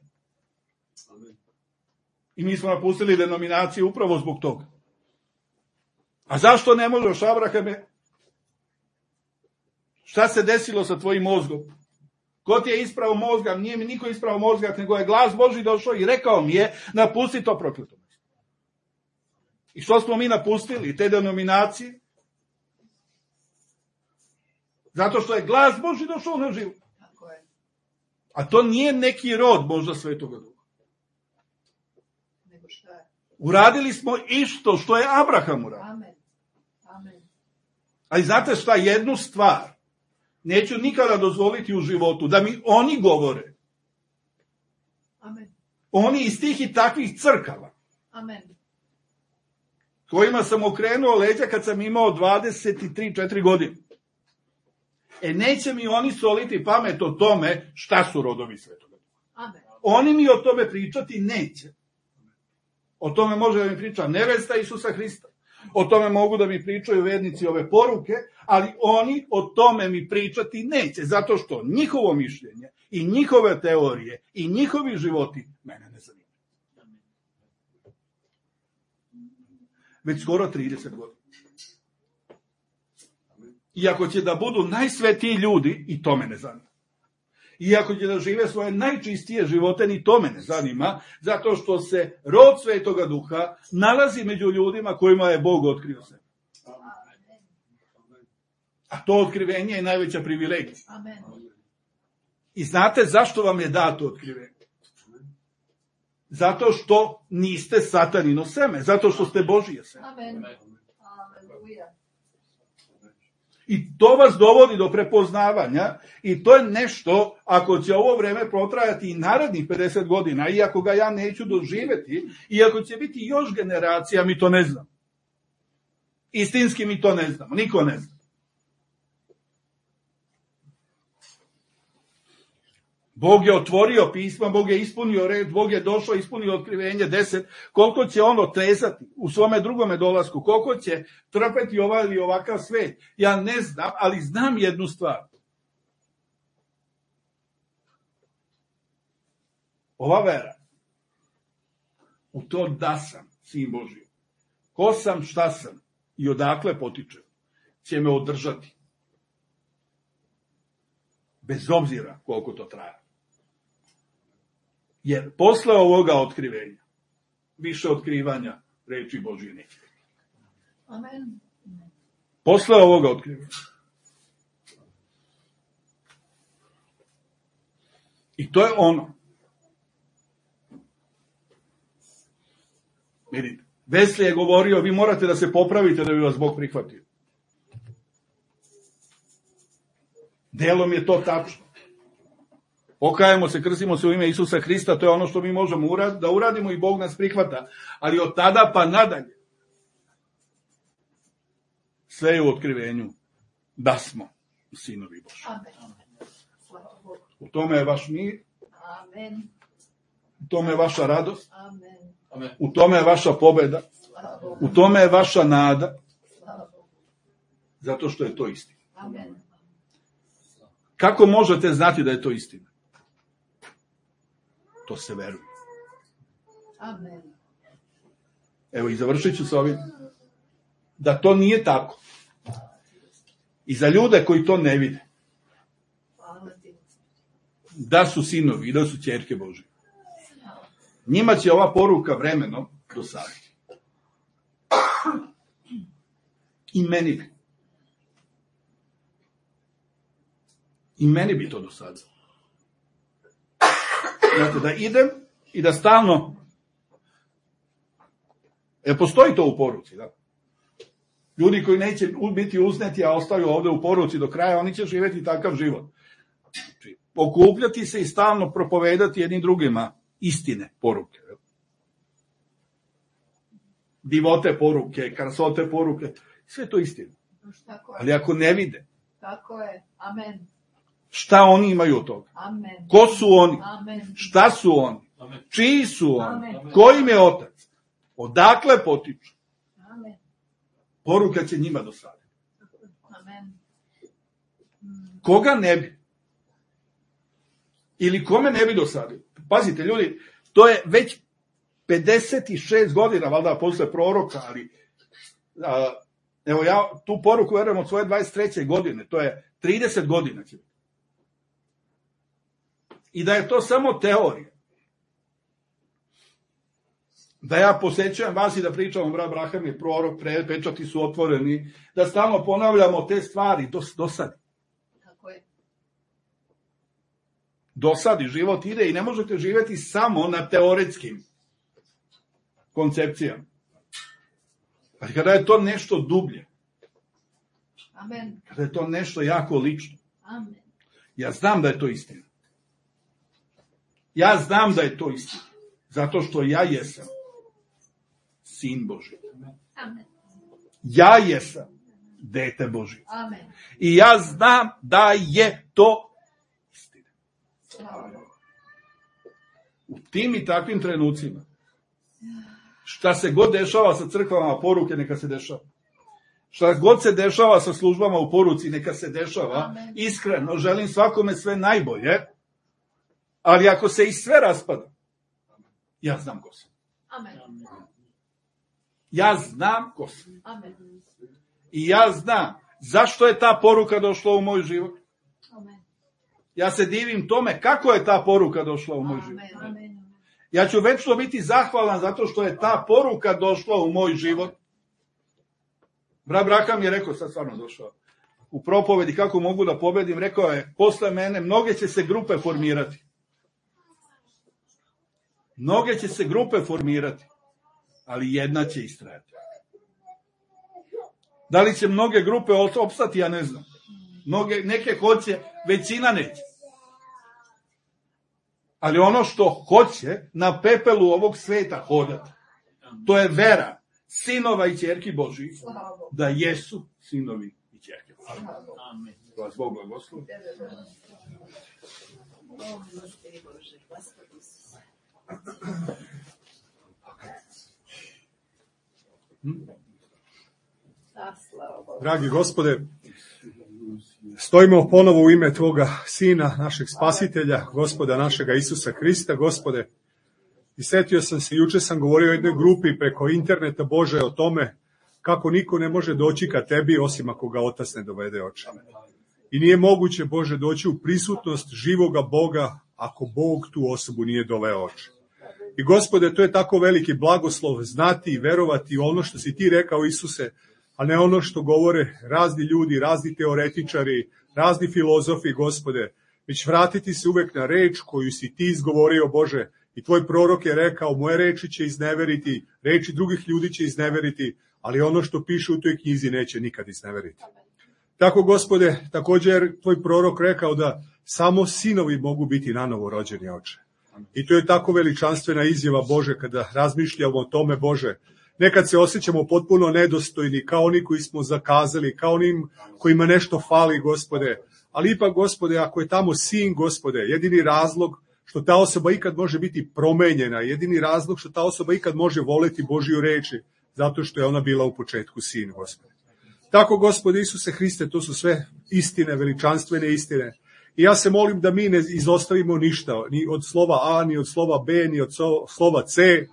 I mi smo napustili denominaciju upravo zbog toga. A zašto ne možeš, Abrahame? Šta se desilo sa tvojim mozgom? Ko ti je ispravo mozga? Nije mi niko ispravo mozga, nego je glas Božji došao i rekao mi je, napusti to prokleto. I što smo mi napustili? Te denominacije? Zato što je glas Božji došao na život. A to nije neki rod možda Svetoga Duha. Nego šta je? Uradili smo isto što je Abraham uradio. Amen. Amen. Ali znate šta, jednu stvar neću nikada dozvoliti u životu, da mi oni govore. Amen. Oni iz tih i takvih crkava, Amen. kojima sam okrenuo leđa kad sam imao 23-4 godine. Neće mi oni soliti pamet o tome šta su rodovi Svetoga Duha. Amen. Oni mi o tome pričati neće. O tome može da mi priča nevesta Isusa Hrista. O tome mogu da mi pričaju vernici ove poruke, ali oni o tome mi pričati neće, zato što njihovo mišljenje i njihove teorije i njihovi životi mene ne zanimaju. Već skoro 30 godina. Iako će da budu najsvetiji ljudi, i to me ne zanima. Iako će da žive svoje najčistije živote, ni to me ne zanima, zato što se rod Svetoga Duha nalazi među ljudima kojima je Bog otkrio sebe. A to otkrivenje je najveća privilegija. Amen. I znate zašto vam je dato otkrivenje? Zato što niste satanino seme, zato što ste Božije seme. Amen. Aleluja. I to vas dovodi do prepoznavanja i to je nešto, ako će ovo vreme protrajati i narednih 50 godina, iako ga ja neću doživeti, iako će biti još generacija, mi to ne znamo. Istinski mi to ne znamo, niko ne zna. Bog je otvorio pisma, Bog je ispunio red, Bog je došao, ispunio otkrivenje 10, koliko će on otrezati u svome drugome dolasku, koliko će trpeti ovaj ili ovakav svet, ja ne znam, ali znam jednu stvar. Ova vera, u to da sam sin Božji, ko sam, šta sam i odakle potičem, će me održati. Bez obzira koliko to traje. Jer posle ovoga otkrivenja, više otkrivanja reči Božje neće. Amen. Posle ovoga otkrivenja. I to je ono. Vidite, Wesley je govorio, vi morate da se popravite da bi vas Bog prihvatio. Delom je to tačno. Pokajemo se, krstimo se u ime Isusa Hrista, to je ono što mi možemo da uradimo i Bog nas prihvata. Ali od tada pa nadalje, sve je u otkrivenju da smo sinovi Božji. Amen. Slava Bogu. U tome je vaš mir, Amen. u tome je vaša radost, Amen. Amen. u tome je vaša pobeda, Slava Bogu. u tome je vaša nada, Slava Bogu. zato što je to istina. Amen. Kako možete znati da je to istina? To se veruje. Amen. Evo i završit ću s ovim. da to nije tako. I za ljude koji to ne vide, Hvala ti. da su sinovi i da su ćerke Božje. Njima će ova poruka vremenom dosaditi. I meni bi. I meni bi to dosadilo. Znate, da idem i da stalno... postoji to u poruci, da? Ljudi koji neće biti uzneti, a ostaju ovde u poruci do kraja, oni će živjeti takav život. Znači, okupljati se i stalno propovedati jednim drugima istine poruke. Divote poruke, krasote poruke, sve to istina. Tako je. Ali ako ne vide, Tako je. Amen. šta oni imaju od toga? Amen. Ko su oni? Amen. Šta su oni? Amen. Čiji su oni? Amen. Ko im je otac? Odakle potiču? Amen. Poruka će njima dosaditi. Amen. Koga ne bi? Ili kome ne bi dosadio? Pazite, ljudi, to je već 56 godina, valjda posle proroka, ali evo ja tu poruku verujem od svoje 23. godine, to je 30 godina će. I da je to samo teorija. Da ja posećujem vas i da pričam, brat Braham je prorok, pečati su otvoreni, da stalno ponavljamo te stvari, to dosadi. Tako je. Dosadi, život ide i ne možete živjeti samo na teoretskim koncepcijama. Ali kada je to nešto dublje, Amen. kada je to nešto jako lično, Amen. ja znam da je to istina. Ja znam da je to istina. Zato što ja jesam sin Božji. Amen. Ja jesam dete Božje. Amen. I ja znam da je to istina. Slava Bogu. U tim i takvim trenucima, šta se god dešava sa crkvama poruke, neka se dešava. Šta god se dešava sa službama u poruci, neka se dešava. Amen. Iskreno, želim svakome sve najbolje, ali ako se i sve raspada, ja znam ko sam. Amen. Ja znam ko sam. Amen. I ja znam zašto je ta poruka došla u moj život. Amen. Ja se divim tome kako je ta poruka došla u moj život. Amen. Amen. Ja ću večno biti zahvalan zato što je ta poruka došla u moj život. Brat Braham je rekao, sad stvarno došao, u propovedi kako mogu da pobedim, rekao je, posle mene mnoge će se grupe formirati. Mnoge će se grupe formirati, ali jedna će istrajati. Da li će mnoge grupe opstati, ja ne znam. Neke hoće, većina neće. Ali ono što hoće na pepelu ovog sveta hodati, to je vera sinova i ćerki Božji, Slava Bogu. da jesu sinovi i ćerke Božji. Amen. Vas Bog blagoslovi. O, milosti Bože, Gospodi Isuse. Da, slava Bogu. Dragi Gospode, stojimo ponovo u ime Tvoga Sina, našeg Spasitelja, Gospoda našega Isusa Hrista, Gospode. I setio sam se, juče sam govorio o jednoj grupi preko interneta, Bože, o tome kako niko ne može doći ka Tebi, osim ako ga Otac ne dovede, Oče. I nije moguće, Bože, doći u prisutnost živoga Boga, ako Bog tu osobu nije doveo, Oče. I Gospode, to je tako veliki blagoslov znati i verovati ono što si Ti rekao, Isuse, a ne ono što govore razni ljudi, razni teoretičari, razni filozofi, Gospode, već vratiti se uvek na reč koju si Ti izgovorio, Bože, i Tvoj prorok je rekao, moje reči će izneveriti, reči drugih ljudi će izneveriti, ali ono što piše u toj knjizi neće nikad izneveriti. Tako, Gospode, također Tvoj prorok rekao da samo sinovi mogu biti nanovo rođeni, Oče. I to je tako veličanstvena izjava, Bože, kada razmišljamo o tome, Bože. Nekad se osjećamo potpuno nedostojni, kao oni koji smo zakazali, kao onim kojima nešto fali, Gospode. Ali ipak, Gospode, ako je tamo sin, Gospode, jedini razlog što ta osoba ikad može biti promenjena, jedini razlog što ta osoba ikad može voleti Božju reči, zato što je ona bila u početku sin, Gospode. Tako, Gospode Isuse Hriste, to su sve istine, veličanstvene istine. I ja se molim da mi ne izostavimo ništa, ni od slova A, ni od slova B, ni od slova C,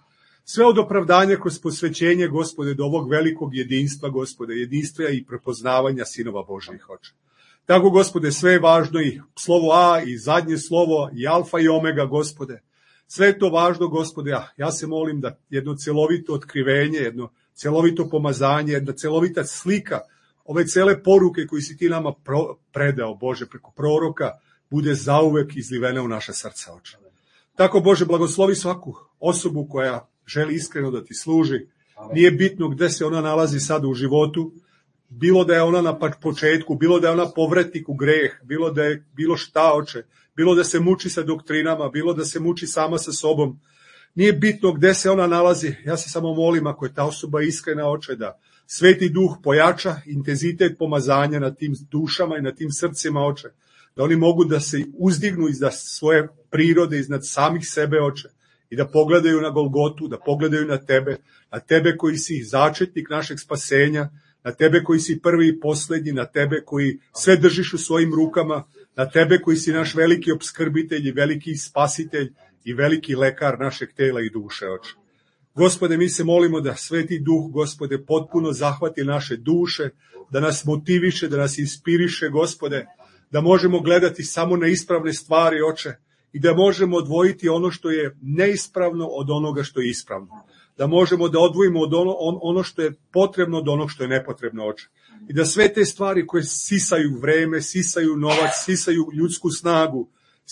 Sve od opravdanja kroz posvećenje, Gospode, do ovog velikog jedinstva, Gospode, jedinstva i prepoznavanja sinova Božjih, Oče. Tako, Gospode, sve je važno, i slovo A, i zadnje slovo, i alfa i omega, Gospode. Sve je to važno, Gospode, ja se molim da jedno celovito otkrivenje, jedno celovito pomazanje, jedna celovita slika ove cele poruke koje si ti nama predao, Bože, preko proroka, bude zauvek izlivena u naša srca, Oče. Tako, Bože, blagoslovi svaku osobu koja želi iskreno da ti služi. Nije bitno gde se ona nalazi sada u životu, bilo da je ona na početku, bilo da je ona povratnik u greh, bilo da je bilo šta, Oče, bilo da se muči sa doktrinama, bilo da se muči sama sa sobom. Nije bitno gde se ona nalazi, ja se samo molim, ako je ta osoba iskrena, Oče, da Sveti Duh pojača intenzitet pomazanja na tim dušama i na tim srcima, Oče, da oni mogu da se uzdignu iznad svoje prirode, iznad samih sebe, Oče, i da pogledaju na Golgotu, da pogledaju na tebe koji si začetnik našeg spasenja, na tebe koji si prvi i poslednji, na tebe koji sve držiš u svojim rukama, na tebe koji si naš veliki opskrbitelj i veliki spasitelj i veliki lekar našeg tela i duše, Oče. Gospode, mi se molimo da Sveti Duh, Gospode, potpuno zahvati naše duše, da nas motiviše, da nas inspiriše, Gospode, da možemo gledati samo na ispravne stvari, Oče, i da možemo odvojiti ono što je neispravno od onoga što je ispravno. Da možemo da odvojimo od ono što je potrebno od onog što je nepotrebno, Oče. I da sve te stvari koje sisaju vreme, sisaju novac, sisaju ljudsku snagu,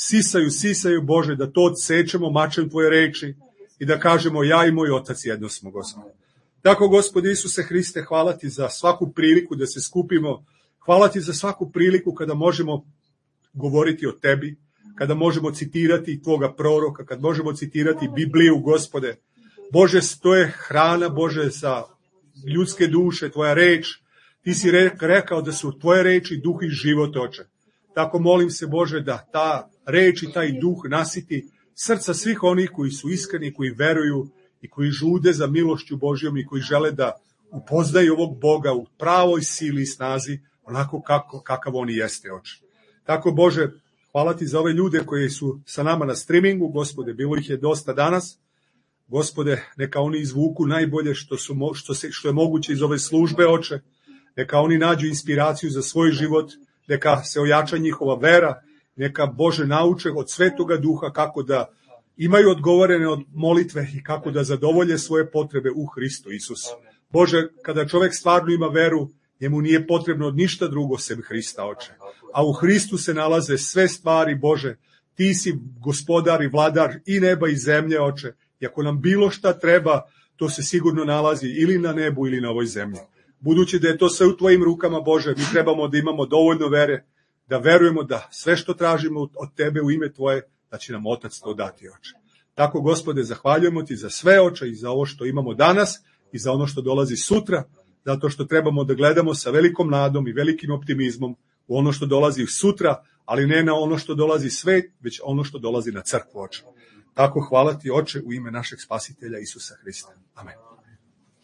sisaju, Bože, da to odsečemo mačem Tvoje reči i da kažemo ja i moj Otac jedno smo, Gospode. Tako, Gospode Isuse Hriste, hvala Ti za svaku priliku da se skupimo, hvala Ti za svaku priliku kada možemo govoriti o Tebi, kada možemo citirati Tvoga proroka, kada možemo citirati Bibliju, Gospode. Bože, to je hrana, Bože, za ljudske duše, Tvoja reč. Ti si rekao da su Tvoje reči duh i život, Oče. Tako molim se, Bože, da ta reč i taj duh nasiti srca svih onih koji su iskreni, koji veruju i koji žude za milošću Božjom i koji žele da upoznaju ovog Boga u pravoj sili i snazi, onako kakav on i jeste, Oče. Tako, Bože, hvala Ti za ove ljude koji su sa nama na streamingu, Gospode, bilo ih je dosta danas. Gospode, neka oni izvuku najbolje što je moguće iz ove službe, Oče. Neka oni nađu inspiraciju za svoj život, neka se ojača njihova vera, neka, Bože, nauče od Svetoga Duha kako da imaju odgovorene od molitve i kako da zadovolje svoje potrebe u Hristu Isusu. Bože, kada čovek stvarno ima veru, njemu nije potrebno od ništa drugo sem Hrista, Oče. A u Hristu se nalaze sve stvari, Bože. Ti si gospodar i vladar i neba i zemlje, Oče. I ako nam bilo šta treba, to se sigurno nalazi ili na nebu ili na ovoj zemlji. Budući da je to sve u Tvojim rukama, Bože, mi trebamo da imamo dovoljno vere, da verujemo da sve što tražimo od Tebe u ime Tvoje, da će nam Otac to dati, Oče. Tako, Gospode, zahvaljujemo Ti za sve, Oče, i za ovo što imamo danas i za ono što dolazi sutra, zato što trebamo da gledamo sa velikom nadom i velikim optimizmom u ono što dolazi sutra, ali ne na ono što dolazi svet, već ono što dolazi na crkvu, Oče. Tako, hvala Ti, Oče, u ime našeg Spasitelja Isusa Hrista. Amen.